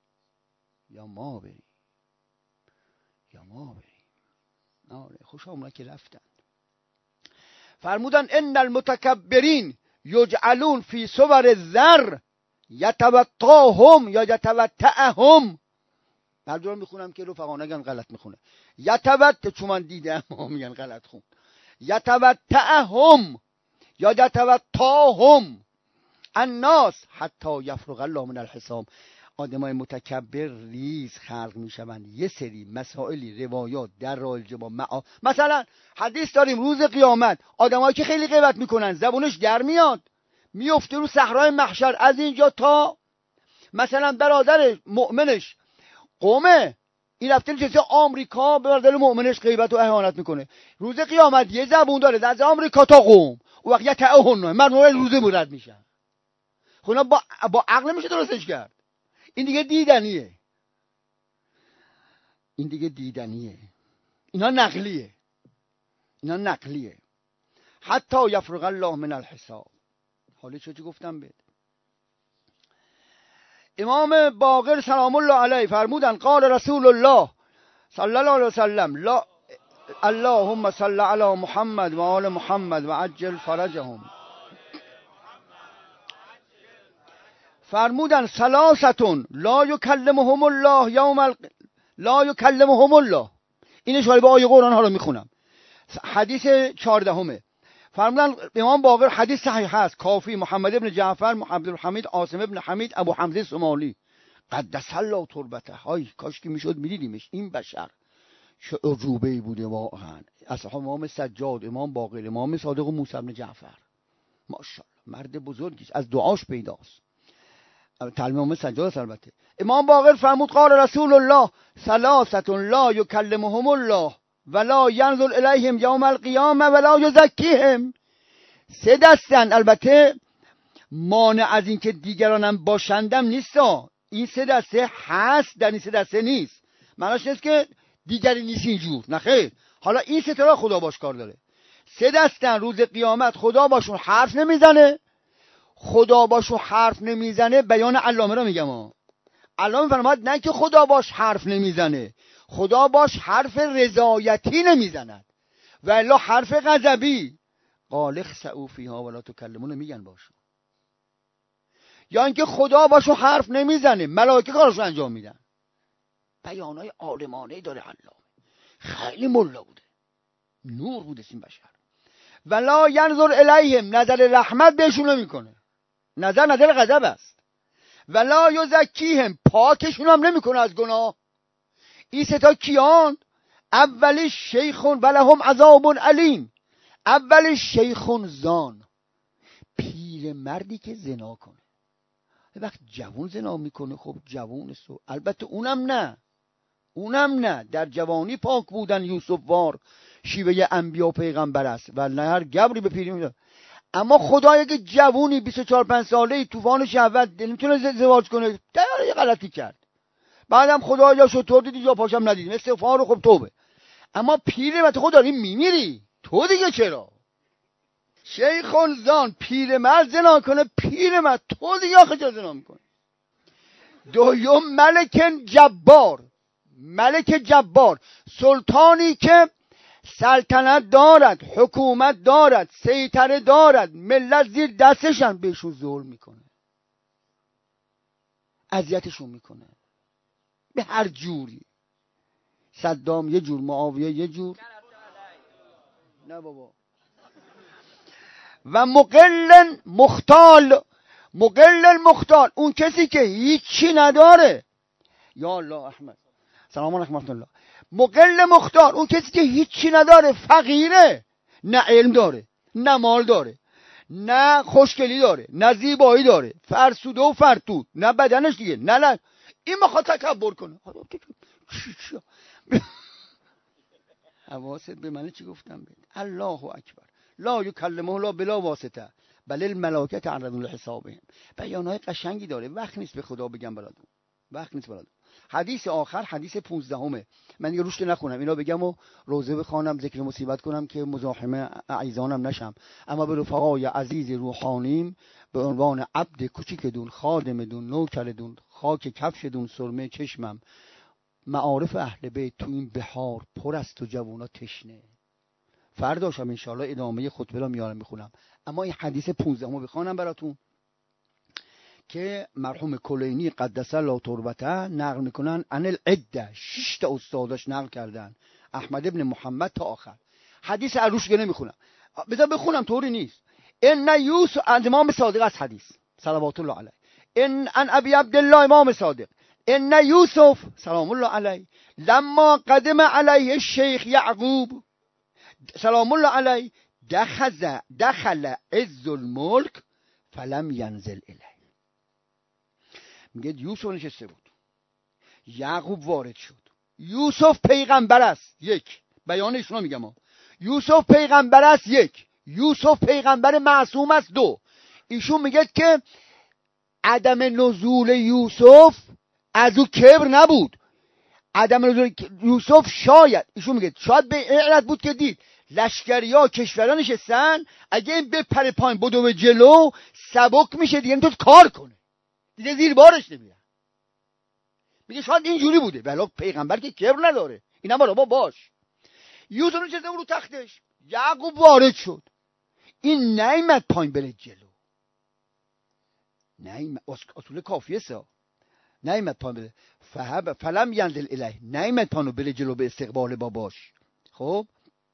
آره خوشامونا که رفتن. فرمودن ان المتکبرین یجعلون فی صور الذر یتوطاهم یا یتوطعهم. بردارم میخونم که رفقا نگن غلط میخونه. چون من دیدم میگن غلط خون. یتوطعهم یا یتوطاهم الناس حتی یفرغ الله من الحساب. آدمای متکبر ریز خلق میشوند. یه سری مسائلی روایات در راجع با مثلا حدیث داریم روز قیامت آدمایی که خیلی غیبت میکنن زبونش در میاد میفته رو صحرای محشر، از اینجا تا مثلا برادر مؤمنش قومه این رفته نشسته آمریکا، برادر مؤمنش غیبت و اهانت میکنه. روز قیامت یه زبون داره از آمریکا تا قوم، و وقت یتعهن مردم روزه مرد میشن. خب با عقل میشه درستش کرد. این دیگه دیدنیه. اینا نقلیه. حتی یفرغ الله من الحساب. حالا چه گفتم بهت؟ امام باقر سلام الله علیه فرمودن قال رسول الله صلی الله علیه وسلم لا اللهم صل علی محمد و آل محمد و عجل فرجهم. فرمودن ثلاثتون لا یکلمهم الله. این اشاره به آیه قرآن ها رو میخونم. حدیث 14. فرمودن امام باقر حدیث صحیح هست. کافی، محمد ابن جعفر، محمد الحمید، عاصم ابن حمید، ابو حمزه سمالی قدس الله تربته. های کاش که میشد میدیدیمش. این بشر چه عجوبه‌ای بوده واقعا. اصحاب امام سجاد، امام باقر، امام صادق و موسی ابن جعفر، ماشاءالله مرد بزرگی از دعاش پیداست. تعلیم امام سجاد است. البته امام باقر فرمود قال رسول الله ثلاثه لا یکلمهم الله ولا ینظر الیهم یوم القیامه ولا یزکیهم. سه دستن، البته مانع از این که دیگرانم باشندم نیست. این سه دسته هست، در این سه دسته نیست. معناش نیست که دیگری نیست اینجور، نه خیر. حالا این سه تا خدا باش کار داره. سه دستن روز قیامت خدا باشون حرف نمیزنه. خدا باشو حرف نمیزنه بیان علامه رو میگم. علامه فرمود نه که خدا باش حرف نمیزنه، خدا باش حرف رضایتی نمیزند و الا حرف غضبی. قال اخسئوا فیها ولا تکلمون میگن باشو. یا اینکه خدا باشو حرف نمیزنه، ملائکه کارشو انجام میدن. بیانای عالمانه داره علامه. خیلی ملا بوده، نور بوده این بشر. ولا ینظر الیهم، نظر رحمت بهشون نمیکنه، نظر غضب است. ولا یزکیهم، پاکشون هم نمیکنه از گناه. این سه تا کیان؟ اولی شیخون ولهم عذاب علیم. اولی شیخون زان، پیر مردی که زنا کنه. وقت جوان زنا میکنه، خب جوان سو، البته اونم نه در جوانی پاک بودن یوسف وار شیوه انبیا و پیغمبر است و نه هر گبری به پیری میده. اما خدایی که جوونی 24-5 ساله طوفان شهوت نمیتونه ازدواج کنه، در یه غلطی کرد. بعدم خدا یا شطور دیدی یا پاشم ندیدی، استغفار رو خب توبه. اما پیرمرد خود داری میمیری، تو دیگه چرا؟ شیخون زان، پیرمرد زنا کنه، پیرمرد تو دیگه آخه چرا زنا میکنه؟ دوم ملک جبار، سلطانی که سلطنت دارد، حکومت دارد، سیطره دارد، ملت زیر دستشن، بهشون ظلم میکنه، اذیتشون میکنه به هر جوری. صدام یه جور، معاویه یه جور، نه بابا. و مقل مختال، اون کسی که هیچی نداره. یا الله احمد سلام علیکم رحمت الله. مقل مختال، اون کسی که هیچی نداره، فقیره، نه علم داره، نه مال داره، نه خوشگلی داره، نه زیبایی داره، فرسوده و فرتود، نه بدنش دیگه، نه این میخواد تکبر کنه. حواست به من چی گفتم؟ الله اکبر. لا یکلمه الله بلا واسطه بل الملائکه تعرضون لحسابهم. بیانای قشنگی داره، وقت نیست به خدا بگم براتون، وقت نیست براتون. حدیث آخر، حدیث 15، من دیگه روش نخونم، اینا بگم و روزه بخوانم، ذکر مصیبت کنم که مزاحم اعیزانم نشم. اما به رفقای عزیز روحانیم به عنوان عبد کوچیکدون، خادمدون، نوکردون، خاک کفشدون، سرمه چشمم، معارف اهل بیت تو این بهار پر است و جوونا تشنه. فرداشم انشاءالله ادامه خطبه رو میارم میخونم. اما این حدیث 15 بخوانم براتون که مرحوم کلینی قدس الله تربته نقل میکنن عن العده، 6 تا استاداش نقل کردن، احمد ابن محمد تا آخر. حدیث عروش که نمیخونم، بذار بخونم، طوری نیست. ان یوسف، امام صادق از حدیث صلوات الله علیه، ان ابی عبدالله امام صادق، ان یوسف سلام الله علیه لما قدم علیه الشیخ یعقوب سلام الله علیه دخل عز الملک فلم ینزل الیه. میگه یوسف نشسته بود، یعقوب وارد شد. یوسف پیغمبر است، یک، بیان ایشونا میگم، یوسف پیغمبر است، یک، یوسف پیغمبر معصوم است، دو. ایشون میگه که عدم نزول یوسف از او کبر نبود. عدم نزول یوسف شاید، ایشون میگه شاید به علت بود که دید لشکریا کشورا نشستن، اگه این بپره پایین بدو به جلو سبک میشه دیگه، تو کار کنه دیگه، زیر بارش نمیره. میگه شاید اینجوری بوده، ولی پیغمبر که کبر نداره. اینا بابا باش. یوسف نشسته رو تختش، یعقوب وارد شد، این نیامد پایین بره جلو، نیامد، اصول کافیه سا، نیامد پایین بره، فلم ینزل الیه، نیامد پایین بره جلو به استقبال باباش. خب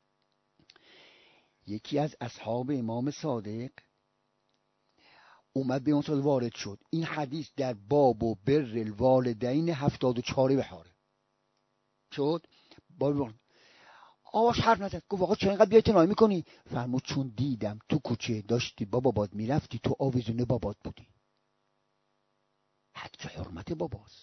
یکی از اصحاب امام صادق اومد به اون سال وارد شد. این حدیث در باب و بر الوالدین 74 بهاره شد. آواش حرف نزد، گفت آقا چرا اینقدر بی‌اعتنایی میکنی؟ فرمود چون دیدم تو کوچه داشتی بابا باد میرفتی تو آویزونه بابات بودی. حرمت باباست.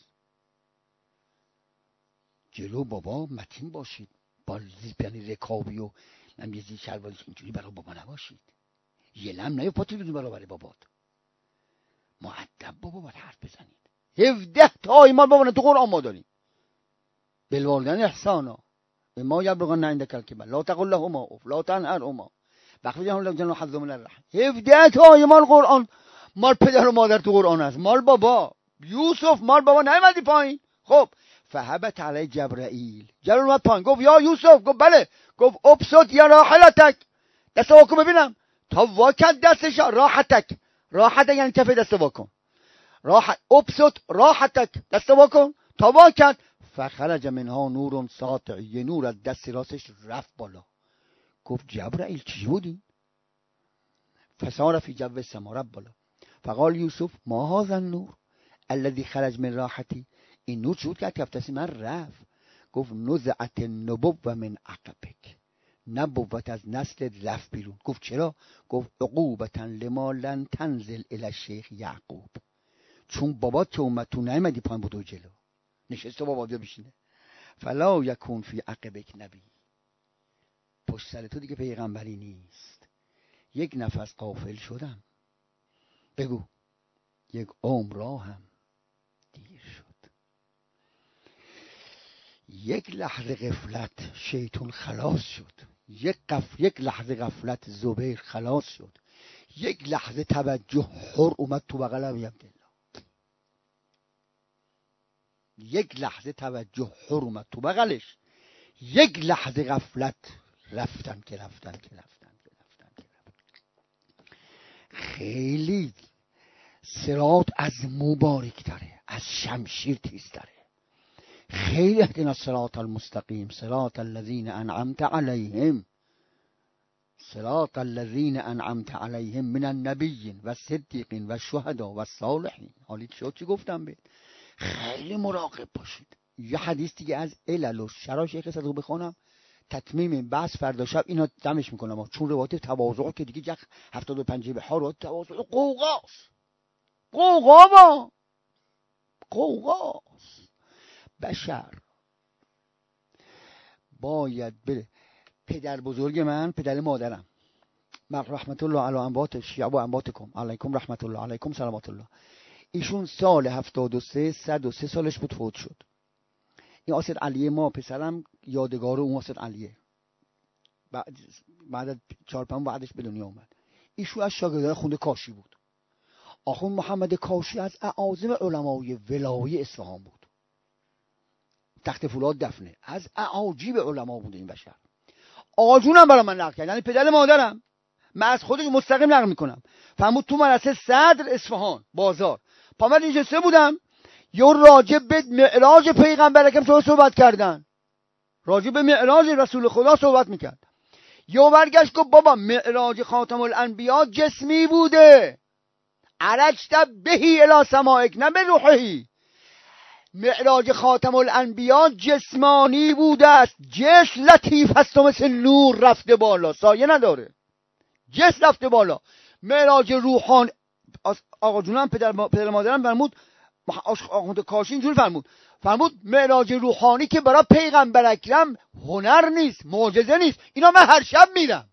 جلو بابا متین باشید، با یعنی رکابی و نمیزی شلواری اینجوری برای بابا نباشید. یه لم نه پاتی بدون برای بابات. مؤدب بابا باید حرف بزنید. 17 تا ایمان بابا تو قرآن ما داریم. بالوالدین احسانا ما یبلغن عندک الکبر لا تقل لهما اف لا تنهرهما واخفض لهما جناح الذل من الرحمة. 17 تا ایمان قرآن مال پدر و مادر تو قرآن است. مال بابا یوسف مال بابا نیومدی پایین. خب فهبت علی جبرائیل اومد پایین گفت یا یوسف. گفت بله. گفت ابسط یا راحلتک دست واکن ببینم. تا واکن دستش راحتک. راحت یعنی کف دست واکن. راحت ابسط راحتک دست واکن تا واکن. فخرج منها نور ساطع. یه نور از دست راستش رفت بالا. گفت جبرائیل چی بودی؟ فصار فی جو السما بالا. فقال یوسف ما هذا النور الذي خرج من راحتی. این نور چی بود که کف دست من رفت؟ گفت نزعت النبوة من عقبک. نبوت از نسل رفت بیرون. گفت چرا؟ گفت عقوبتا لما لن تنزل الی الشیخ یعقوب. چون بابات که اومد تو نیامدی پایین بود و جلو نشسته بابا بیا بشینه. فلا یکون فی عقبک نبی. پشت سر تو دیگه پیغمبری نیست. یک نفس غافل شدم. بگو یک عمر راهم دیر شد. یک لحظه غفلت شیطان خلاص شد. یک لحظه غفلت زبیر خلاص شد. یک لحظه توجه حر اومد تو بغل ابی عبدالله. یک لحظه توجه حر اومد تو بغلش. یک لحظه غفلت رفتن. خیلی صراط از مبارک تره، از شمشیر تیز تره. خیلی اهدنا الصراط المستقیم صراط الذین انعمت علیهم صراط الذین انعمت علیهم من النبیین و الصدیقین و الشهداء و الصالحین. حالی چی گفتم بهت؟ خیلی مراقب باشید. یه حدیث دیگه از علل و شرح شیخ صدوق بخونم تتمیم بحث فردا شب اینا دمش میکنم، چون روایت تواضع که دیگه جخ 75 بحار روایت تواضع قوقاست. قوقاست. بشر باید بره. پدر بزرگ من پدر مادرم رحمت الله علی انباتش یا ابو انباتکم علیکم رحمت الله علیکم سلامت الله. ایشون سال 73 103 سالش بود فوت شد. این آسد علیه ما پسرم یادگار اون آسد علیه بعد 4-5 بعدش به دنیا اومد. ایشون از شاگردان خونده کاشی بود. آخوند محمد کاشی از اعاظم علمای ولایی اصفهان بود. تخت فولاد دفنه از اعاجیب علما بوده این بشر. آجونم برای من نقل کرد، یعنی پدر مادرم. من از خودش مستقیم نقل میکنم. فرمود تو مدرسه صدر اصفهان بازار پامد نشسته بودم، یه راجع به معراج پیغمبر اکرم صحبت کردن. راجع به معراج رسول خدا صحبت میکرد. یه برگشت گفت بابا معراج خاتم الانبیا جسمی بوده. عرجت بهی الی سمائک نه به روحی. معراج خاتم الانبیا جسمانی بوده است. جسم لطیف هست و مثل نور رفته بالا، سایه نداره، جسم رفته بالا. معراج روحان آقا جونم پدر مادرم فرمود، آقا کاشی اینجور فرمود معراج روحانی که برای پیغمبر اکرم هنر نیست، معجزه نیست. اینا من هر شب میرم.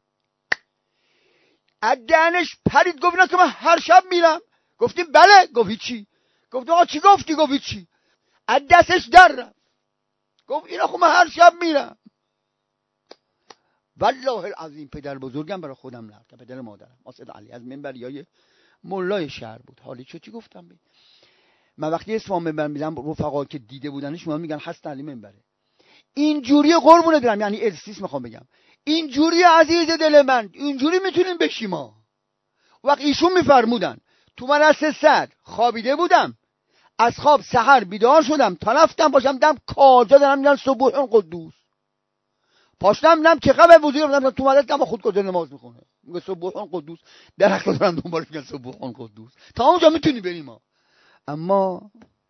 دهنش پرید گفت اینا که من هر شب میرم. گفتیم بله. گفت هیچی. گفت آقا چی گفتی؟ گفت هیچی. از دستش در رفت. گفت اینا خب من هر شب میرم. والله العظیم پدر بزرگم برای خودم نرد، پدر مادرم آسد علی از منبریای مولای شهر بود. حالی چی گفتم بید؟ من وقتی اسفان منبر میدم رفقا که دیده بودنش من میگن هست علی منبره. اینجوری قربونه دارم، یعنی ارسیس میخوام بگم اینجوری عزیز دل من، اینجوری میتونیم بشیم ما. وقت ایشون میفرمودن تو مدرسه صدر خوابیده بودم، از خواب سحر بیدار شدم تا رفتم باشم دم کاجا دارم میگن سبوح قدوس. پاشتم دیدم که قبل وضو رفتم تو مدرسه دم خودگذر نماز میخونه میگه سبوح قدوس. درخت دارن دنبالش میگن سبوح قدوس. تا اونجا میتونی بریم ما. اما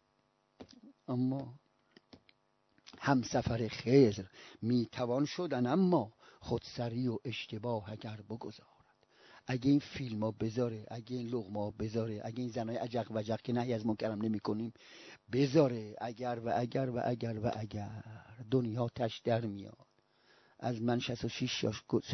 همسفر خضر میتوان شدن، اما خودسری و اشتباه اگر بگذارد. اگه این فیلم ها بذاره، اگه این لقمه ها بذاره، اگه این زنای عجق و عجق که نهی از منکرم نمی کنیم بذاره، اگر و اگر و اگر و اگر دنیا تش در میاد. از من 66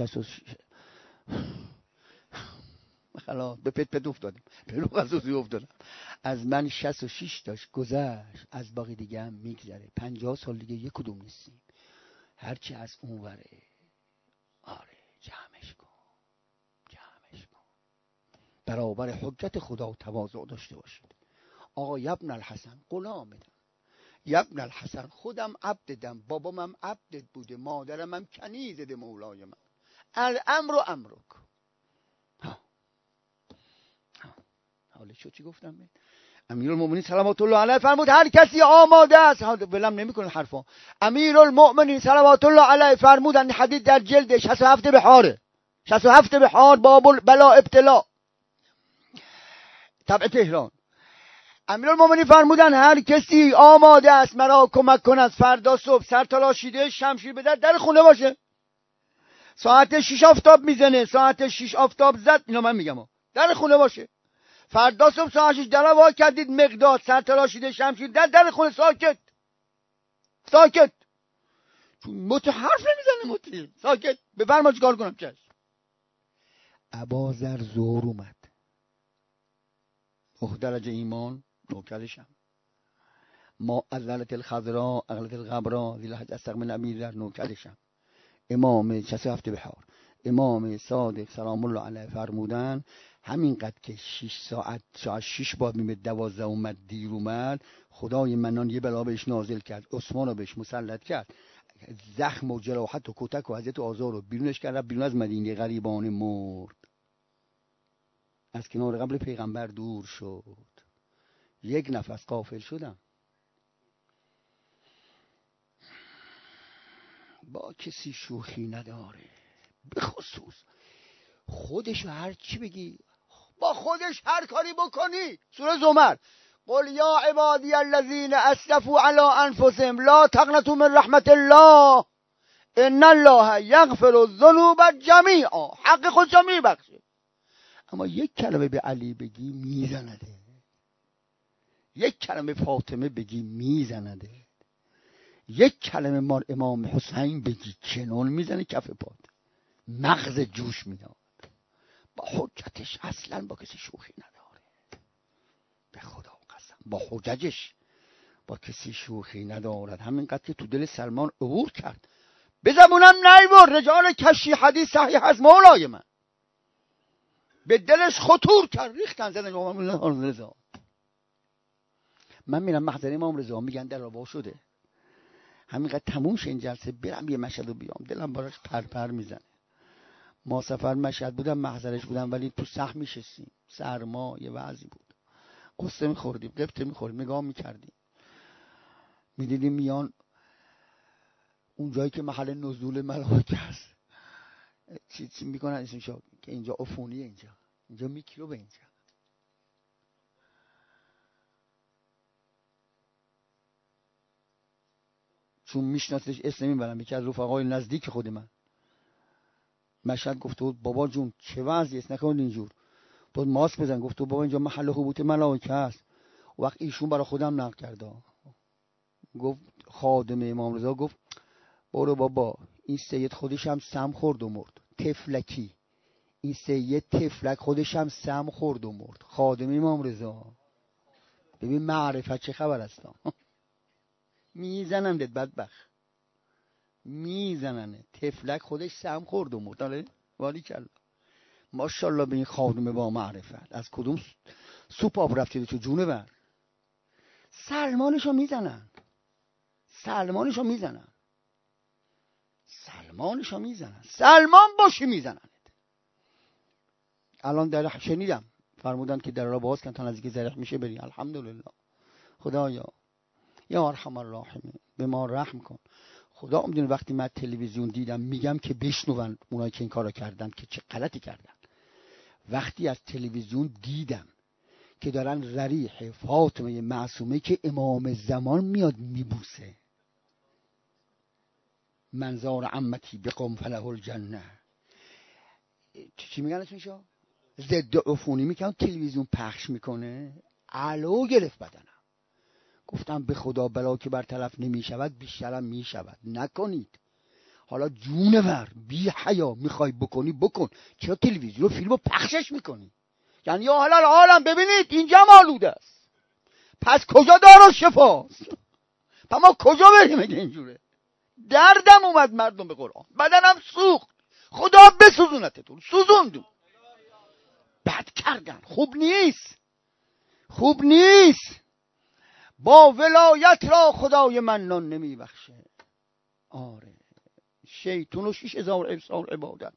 خلاص به پت افتادیم، به قصصی افتادم. از من 66 تاش گذشت، از باقی دیگه هم میگذره. 50 سال دیگه یک کدوم نیستیم. هرچی از اون وره، آره جمعش کن. برابر حجت خدا تواضع داشته باشید. آقا یبن الحسن غلامم، یبن الحسن خودم عبدم، بابامم عبدت بوده، مادرم هم کنیزه مولای من. الامر و امرک. حالا شو چی گفتم؟ امیرالمومنین صلوات الله علیه فرمود هر کسی آماده است، ولم نمیکنه حرفا. امیرالمومنین صلوات الله علیه فرمودن، حدیث در جلد 67 بحاره، 67 بحار باب بلا ابتلا طبع تهران. امیرالمومنین فرمودن هر کسی آماده است مرا کمک کند، فردا صبح سر تلاشیده شمشیر به در خونه باشه. ساعت 6 آفتاب میزنه، ساعت 6 آفتاب زد، اینا من میگم در خونه باشه. فردا صبح ساعت 6 در وا کردید مقداد سر تلاشیده شمشیر در خونه، ساکت. چون مت حرف نمیزنه، متی ساکت. بفرما چیکار کنم؟ چش. ابازر زور اومد، 9 درجه ایمان نوکرشم. ما ازلت الخضراء اغلت الغبراء ذیلحج استقبل امیر در نوکرشم. امام 67 بحار امام صادق سلام الله علیه فرمودن همینقدر که 6 ساعت 6 بار میمه 12 اومد دیر اومد، خدای منان یه بلا بهش نازل کرد، عثمان رو بهش مسلط کرد، زخم و جراحت و کتک و اذیت و آزار رو بیرونش کرد، بیرون از مدینه غریبانه مرد، از کنار قبر پیغمبر دور شد. یک نفس غافل شدم. با کسی شوخی نداره، به خصوص خودش هر چی بگی، با خودش هر کاری بکنی. سوره زمر قل یا عبادی الذین اسرفوا علی انفسهم لا تقنطوا من رحمت الله ان الله یغفر الذنوب جمیعا. حق خودش میبخشه. اما یک کلمه به علی بگی میزنده، یک کلمه فاطمه بگی میزنده، یک کلمه مار امام حسین بگی کنون میزنه کف پات، مغز جوش میاد. با حجتش اصلا با کسی شوخی نداره، به خدا قسم با حجتش با کسی شوخی ندارد. همینقدر که تو دل سلمان عبور کرد، به زبونم نیبرد. رجال کشی حدیث صحیح از مولای من به دلش خطور کرد، ریختن زدن امام رضا. من میرم محضر امام رضا، میگن در روا شده، همینقدر تموم شه این جلسه برم یه مشهد رو بیام، دلم براش پرپر میزنه. ما سفر مشهد بودم، محضرش بودم، ولی تو صح میشستیم، سرما یه وضعی بود، قصه میخوردیم، قبطه میخوردیم، نگاه میکردیم، میدیدیم میان اون جایی که محل نزول ملائکه هست، چی میکنن اسمشو که اینجا عفونیه، اینجا میکروبه، اینجا چون میشناسش اسم نمیبرم. یکی از رفقای نزدیک خود من مشهد گفته بود بابا جون چه وضعیه است، نکنید اینجور بود ماسک بزن. گفته بابا اینجا محل حبوط ملائکه است. وقت ایشون برای خودم نقل کرده، گفت خادم امام رضا گفت برو بابا این سید خودش هم سم خورد و مرد، تفلکی، این سید تفلک خودش هم سم خورد و مرد، خادم امام رضا. ببین معرفت چه خبر هستم. میزنندت بدبخت، میزننه. تفلک خودش سم خورد و مرد. آره ولی کلا ماشاءالله به این خادم با معرفت. از کدوم سوپ آب رفتیده تو جونه بر. سلمانشو میزنن، سلمان باشی میزنن. الان در شنیدم فرمودن که در را باز کن تا نزدیک زرح میشه بری. الحمدلله. خدایا یا ارحم الراحمین به ما رحم کن. خدا میدونه وقتی من تلویزیون دیدم، میگم که بشنون اونایی که این کارو کردن که چه غلطی کردن. وقتی از تلویزیون دیدم که دارن ضریح فاطمه معصومه که امام زمان میاد میبوسه، منظار عمتی بقوم فله الجنه، چی میگن اسمشو؟ ضد عفونی میکنم تلویزیون پخش میکنه، علو گرفت بدنم. گفتم به خدا بلا که برطرف نمیشود بیشترم میشود، نکنید. حالا جونور بی حیا میخوای بکنی بکن، چرا تلویزیون و فیلمو پخشش میکنی؟ یعنی یا حلال عالم ببینید اینجا آلوده است، پس کجا دارو شفاست؟ پس ما کجا بریم اگه اینجوره؟ دردم اومد مردم به قرآن، بدنم سوخت. خدا بسوزونتتون، سوزوندون. بد کردن خوب نیست، خوب نیست. با ولایت را خدای منان نمیبخشه. آره شیطون و 6000 سال عبادت.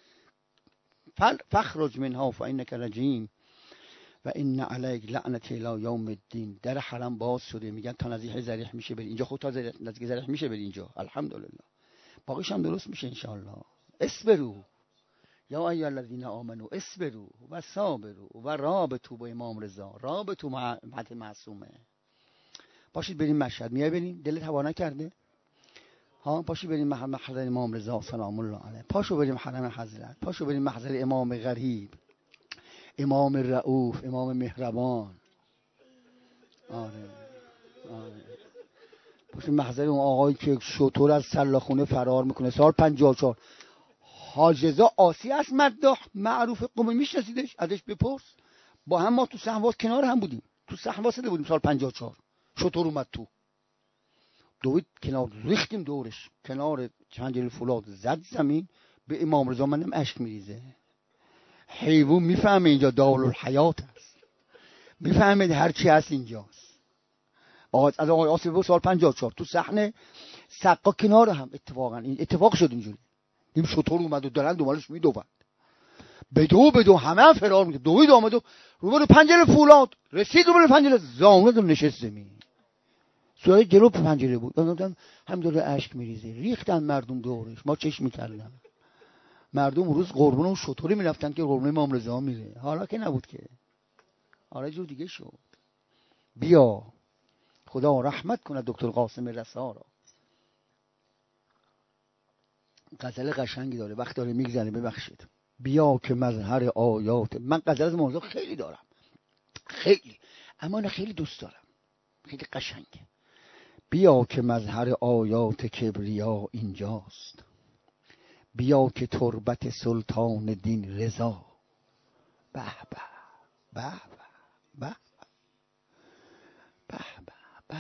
فخرج منها فانک رجیم و ان علیک لعنت الی یوم الدین. در حرم باز شده، میگن تا نزدیک ذریح میشه بری اینجا، خود تا نزدیک ذریح میشه بری اینجا، الحمدلله. باقیش هم درست میشه ان شاء الله. اصبروا یا ایها الذین آمنوا اصبروا و صابروا و رابطوا با امام رضا، رابطوا مع معصومه. باشید بریم مشهد. میای بریم؟ دلت هوا نکرده؟ ها پاشو بریم محضر امام رضا سلام الله علیه، پاشو بریم حرم حضرت، پاشو بریم محضر امام غریب، امام رؤوف، امام مهربان. آره پاشو محضر اون آقایی که شطور از سلاخونه فرار میکنه، سال 54. حاج رضا آسی است، مداح معروف قم، میشناسیدش؟ ازش بپرس. با هم ما تو صحواس کنار هم بودیم، تو صحواس ده بودیم سال 54. شطور اومد تو دوید کنار، ریختیم دورش، کنار چنجل فولاد زد زمین. به امام رضا منم اشک میریزه. حیوان میفهمه اینجا دارالحیات هست، میفهمه هر چی هست اینجاست. از آقای آصف سال 54 تو صحنه سقا کنار هم اتفاقا این اتفاق شد اینجوری. این شطور اومد و دارن دومالش میدوند، بدو همه هم فرار میکنه. دوید آمد و رو پنجره فولاد رسید، رو پنجره زانو نشست زمین. سوی جلو پنجره بود، هم داره اشک میریزه. ریختن مردم دورش، ما چشم میکردن. مردم روز قربون و شطوری میرفتن که قربون امام رضا میره. حالا که نبود که، حالا جور دیگه شد. بیا خدا رحمت کنه دکتر قاسم رسا را. غزل قشنگی داره، وقت داره میگذره ببخشید. بیا که مظهر آیات، من غزل از موضوع خیلی دارم، خیلی، اما نه خیلی دوست دارم، خیلی قشنگه. بیا که مظهر آیات کبریا اینجاست، بیا که تربت سلطان دین رضا. به به به به به به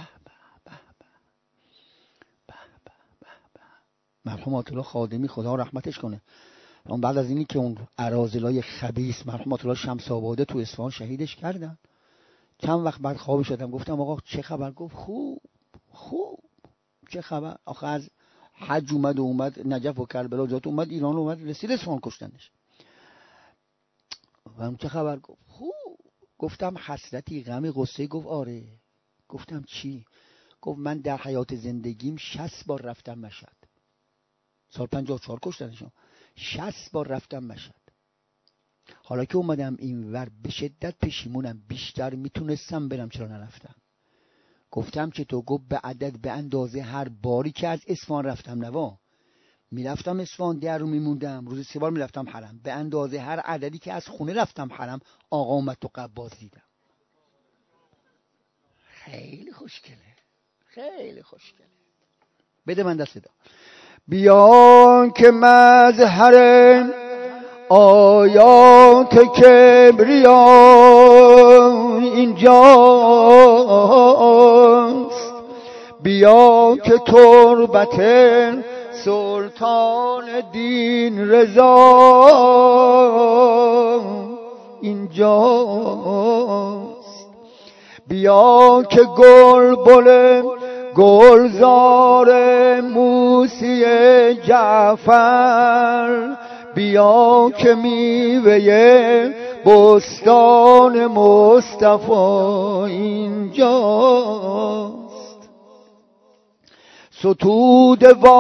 به. مرحوم آیت الله خادمی خدا رحمتش کنه، اون بعد از اینی که اون اراذلای خبیث مرحوم آیت الله شمس آباده تو اصفهان شهیدش کردن، چند وقت بعد خواب شدم، گفتم آقا چه خبر؟ گفت خوب چه خبر؟ آخه از حج اومد نجف و کربلا جات اومد ایران، اومد رسید اصفهان کشتنش. و چه خبر؟ گفت خوب. گفتم حسرتی غم غصه؟ گفت آره. گفتم چی؟ گفت من در حیات زندگیم 60 بار رفتم مشهد، سال 54 کشتنشون، 60 بار رفتم مشهد. حالا که اومدم این ور به شدت پشیمونم، بیشتر میتونستم برم، چرا نرفتم؟ گفتم که تو گفت به عدد به اندازه هر باری که از اصفهان رفتم نوا میرفتم اصفهان 10 رو میموندم، روز 3 بار میرفتم حرم، به اندازه هر عددی که از خونه رفتم حرم آقا اومد تو قباز دیدم. خیلی خوشگله، خیلی خوشگله. بده من دست صدا. بیان که مظهر آیات کبریا اینجاست، بیا که تربت سلطان دین رضا اینجاست، بیا که گلزار موسی جعفر، بیا که میوه بستان مصطفی اینجاست، ستود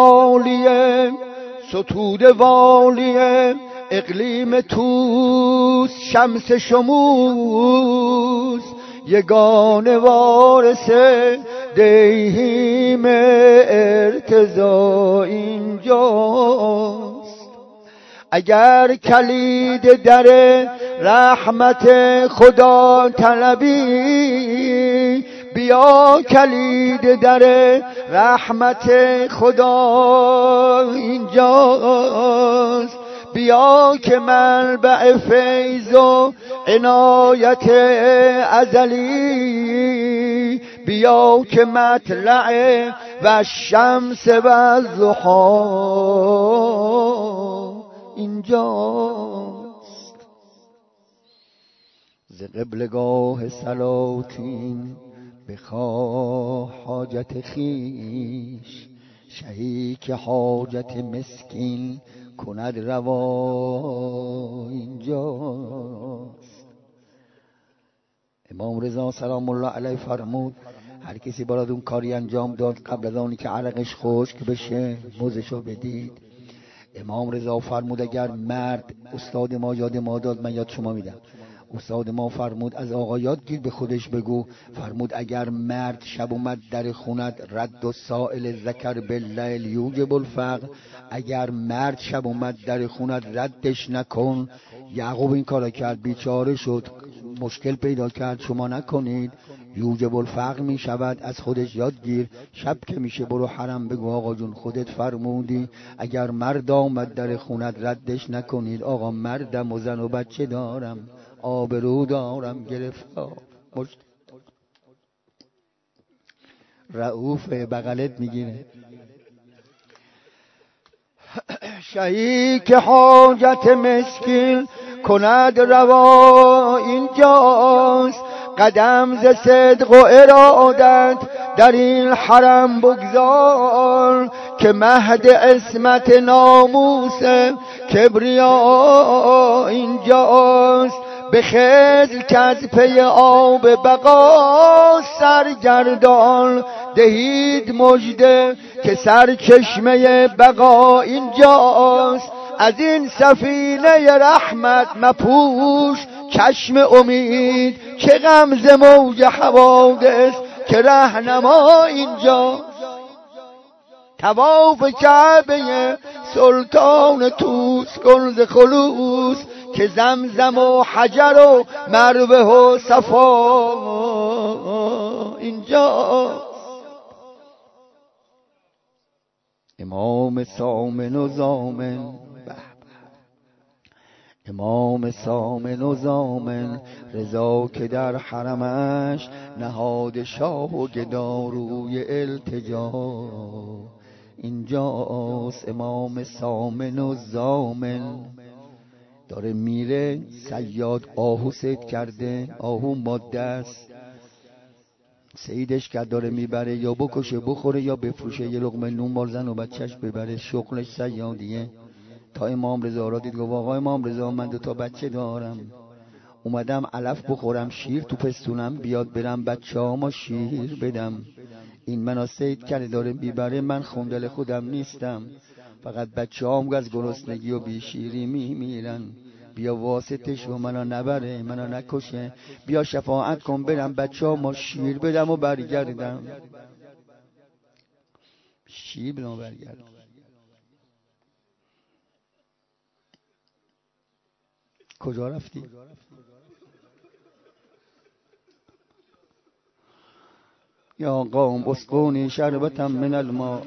والیه اقلیم توس شمس شموس، یگانه وارث دیهیم ارتضا اینجاست، اگر کلید در رحمت خدا طلبی، بیا کلید در رحمت خدا اینجاست. بیا که منبع فیض و عنایت ازلی، بیا که مطلع و شمس و ضحی اینجاست. ز قبلگاه سلاطین بخواه حاجت خویش، شهی که حاجت مسکین کند روا اینجاست. امام رضا سلام الله علیه فرمود هر کسی برای اون کاری انجام داد قبل از آنی که عرقش خشک بشه موزشو بدید. امام رضا فرمود اگر مرد، استاد ما یاد ما داد، من یاد شما میدم، استاد ما فرمود از آقا یادگیر به خودش بگو، فرمود اگر مرد شب اومد در خونت رد و سائل ذکر باللیل یوجب الفقر، اگر مرد شب اومد در خونت ردش نکن. یعقوب این کارا کرد، بیچاره شد، مشکل پیدا کرد، شما نکنید، یوجب الفقر می شود. از خودش یادگیر، شب که میشه برو حرم بگو آقا جون خودت فرمودی اگر مرد آمد در خونت ردش نکنید. آقا مردم و زن و بچه دارم، آبرو دارم گرفتار. رؤوف بغلت میگیره. شهی که حاجت مسکین کند روا اینجاست. قدم ز صدق و ارادت در این حرم بگذار، که مهد عصمت ناموس کبریا اینجاست. به خضر که از پی آب بقا سرگردان، دهید مژده که سرچشمه بقا اینجاست. از این سفینه رحمت مپوش چشم امید، که غم ز موج حوادث که رهنما اینجاست. طواف کعبه سلطان توس کن ز خلوص، که زمزم و حجر و مروه و صفا اینجاست. امام سامن و زامن، امام سامن و زامن، رضا که در حرمش نهاد شاه و گداروی التجا اینجاست. امام سامن و زامن داره میره، صیاد آهو صید کرده، آهو ماده است، صیدش کرد داره میبره، یا بکشه بخوره یا بفروشه، یه لقمه نون مال زن و بچهش ببره، شغلش صیادیه. تا امام رضا را دید گفت آقا امام رضا من 2 تا بچه دارم، اومدم علف بخورم، شیر تو پستونم بیاد برم بچه هاما شیر بدم، این منو صید کرده داره میبره، من خوندل خودم نیستم، فقط بچه هام از گرسنگی و بیشیری میمیرن، بیا واسطش و منو نبره، منو نکشه، بیا شفاعت کن برم بچه هاما شیر بدم و برگردم. شیر بدم و برگردم. کجا رفتی؟ یا قوم اسقونی شربتا من الماء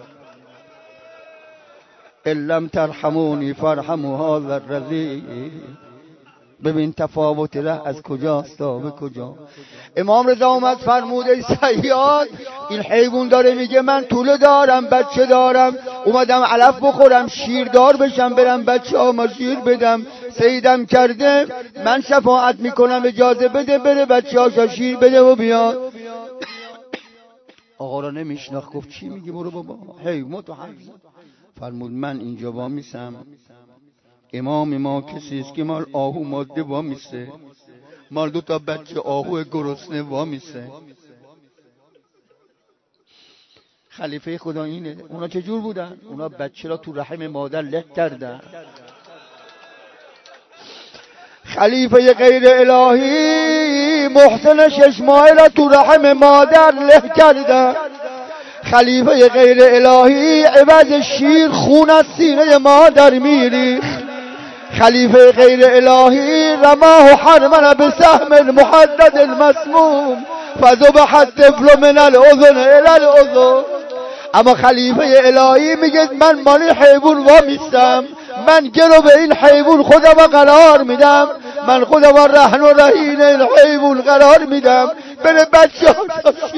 ان لم ترحمونی فارحموا هذا الرضیع. ببین تفاوت ره از کجاست تا به کجا. امام رضا اومد فرمود ای صیاد، این حیوان داره میگه من طوله دارم بچه دارم، اومدم علف بخورم شیردار بشم برم بچه ها ما شیر بدم، صیدم کرده، من شفاعت میکنم اجازه بده بره بچه ها شیر بده و بیاد. آقا را نمیشناخت، گفت چی میگی برو بابا حیوان تو حرف زد. فرمود من اینجا وامیسم، امام ما کسی است که مال آهو ماده وامیسه، مال 2 تا بچه آهو گرسنه وامیسه. خلیفه خدا اینه. اونا چجور بودن؟ اونا بچه را تو رحم مادر له کردن. خلیفه غیر الهی محسن 6 ماهه را تو رحم مادر له کردن. خلیفه غیر الهی عوض شیر خون از سینه مادر میریخت. خلیفه غیر الهی رماه حرمن به سهم محدد المسموم فذبح الطفل من الاذن الى الاذن. اما خلیفه الهی میگه من مال حیوان وامیستم، من گلو به این حیوان خودم قرار میدم، من خودم رهن و رهین این حیوان قرار میدم، بره بچه ها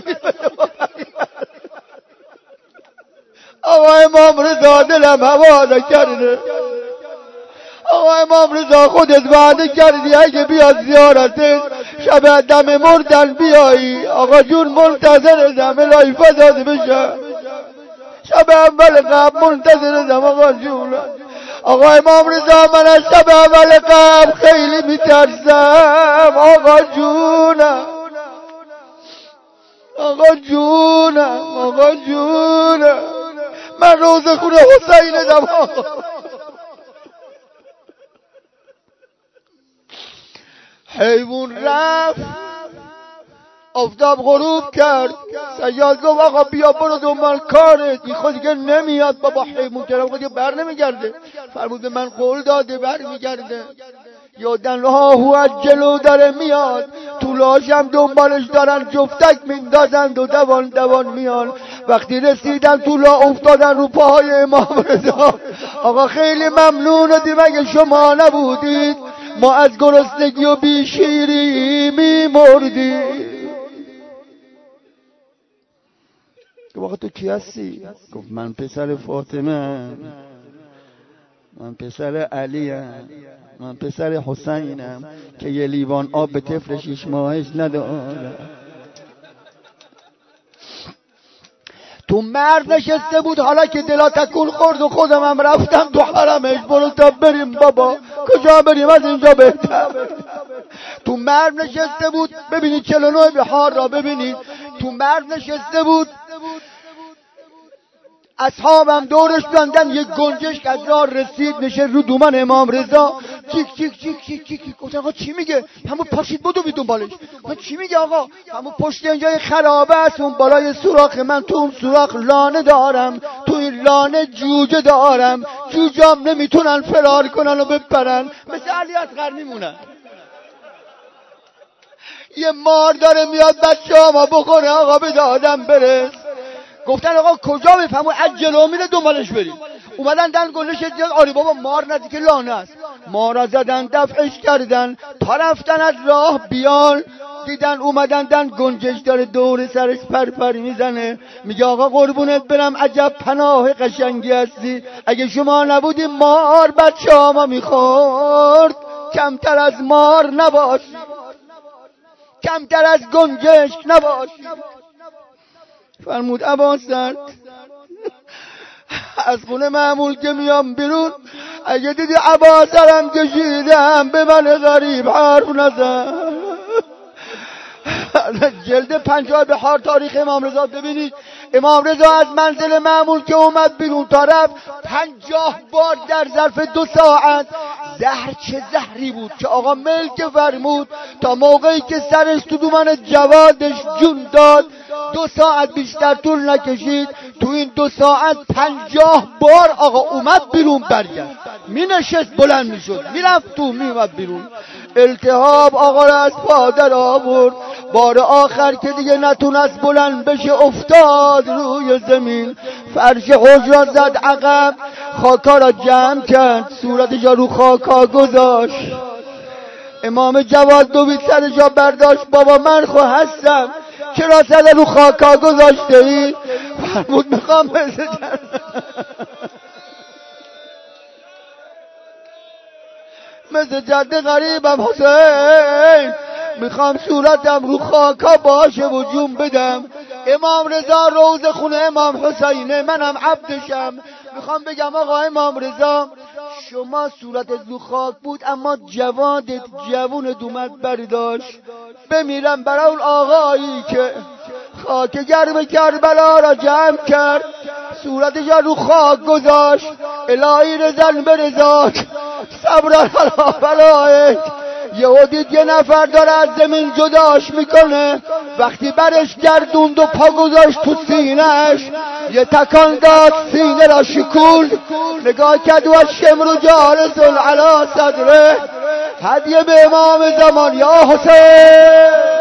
آقا امام رضا دلم حواله کرده. آقا امام رضا خودت وعده کردی اگه بیاد زیارتت شب دم مردن بیایی. آقا جون منتظرتم الهی فدات بشم، شب اول قبل منتظرتم آقا جون. آقا امام رضا من از شب اول قبل خیلی میترسم آقا جونم، آقا جونم، آقا جونم. من روزخون حسینم آقا. حیوان رفت، آفتاب غروب کرد، صیاد گفت آقا بیا برو دنبال کارت. این خود دیگه نمیاد بابا، حیوان کرم خود دیگه بر نمیگرده. فرمود من قول داده بر میگرده. یادن هاهو از جلو داره میاد، طولاشم دنبالش دارن جفتک میندازند و دوان دوان میان. وقتی رسیدن طولا افتادن رو پاهای امام رضا. آقا خیلی ممنون مگه شما نبودید ما از گرسنگی و بیشیری میمردیم. گفت تو کی هستی؟ گفت من پسر فاطمه، من پسر علیم، من پسر حسینم که یه لیوان آب به طفل 6 ماهش نداره. تو مرد نشسته بود حالا که دلا تکون خورد و خودم هم رفتم تو حرمش. برو تا بریم بابا، کجا بریم از اینجا بهتر. تو مرد نشسته بود، ببینید 49 بهار را ببینید، تو مرد نشسته بود، اصحابم دورش بندن. یک گنجشک از راه رسید نشه رو دومن امام رضا. چیک چیک چیک چیک چیک. گفتن آقا چی میگه؟ همون پاشید بدو بیدون بالش. چی میگه آقا؟ همون پشت اینجای خرابه است، اون بالای سوراخ من تو اون سوراخ لانه دارم، تو این لانه جوجه دارم، جوجام نمیتونن فرار کنن و بپرن، مثل علی اصغر میمونن. یه مار داره میاد بچه ها ما بخوره آقا بده آدم برس. گفتن آقا کجا بفهمون؟ از جلو میره دنبالش بریم. اومدن دن گلش دیدن آری بابا مار نزدیک لانه است. مار را زدن دفعش کردن تا رفتن از راه بیان، دیدن اومدن دن گنجش داره دور سرش پرپر میزنه. میگه آقا قربونت برم عجب پناه قشنگی هستی، اگه شما نبودی مار بچه ها ما میخورد. کمتر از مار نباشی، کمتر از گنجشک نباشی. فرمود اباسر از خونه معمول که میام بیرون اگه دیدی اباسرم کشیدم به من غریب حرف نزن. جلد 50 بهار تاریخ امام رضا ببینید. امام رضا از منزل معمول که اومد بیرون تا رفت 50 بار در ظرف 2 ساعت زهر، چه زهری بود که آقا ملک فرمود تا موقعی که سرش تو دومن جوادش جون داد 2 ساعت بیشتر طول نکشید. تو این 2 ساعت 50 بار آقا اومد بیرون برگشت، می نشست بلند می شد، می رفت تو می اومد بیرون. التهاب آقا را از پادر آورد. بار آخر که دیگه نتونست بلند بشه افتاد روی زمین. فرش حوض را زد عقب، خاکا را جمع کرد، صورتش رو خاکا گذاشت. امام جواد دوید سرش را برداشت. بابا من خو هستم، چرا سر رو خاکا گذاشته ای؟ فرمود میخوام مثل جد غریبم حسین، میخوام صورتم رو خاکا باشه و جون بدم. امام رضا روز خونه امام حسینه، منم عبدشم. میخوام بگم آقا امام رضا شما صورتت رو خاک بود اما جوادت جوون دومت برداشت. بمیرم برای اون آقایی که خاک گرم کربلا را جمع کرد، صورتش رو خاک گذاشت. الهی رزن برزاک صبران علا بلایک. یهو دید یه نفر داره از زمین جداش میکنه. وقتی برش گردوند و پا گذاشت تو سینهش یه تکان داد سینه را شکول، نگاه کرد و شمر جالس علی صدره، هدیه به امام زمان یا حسین.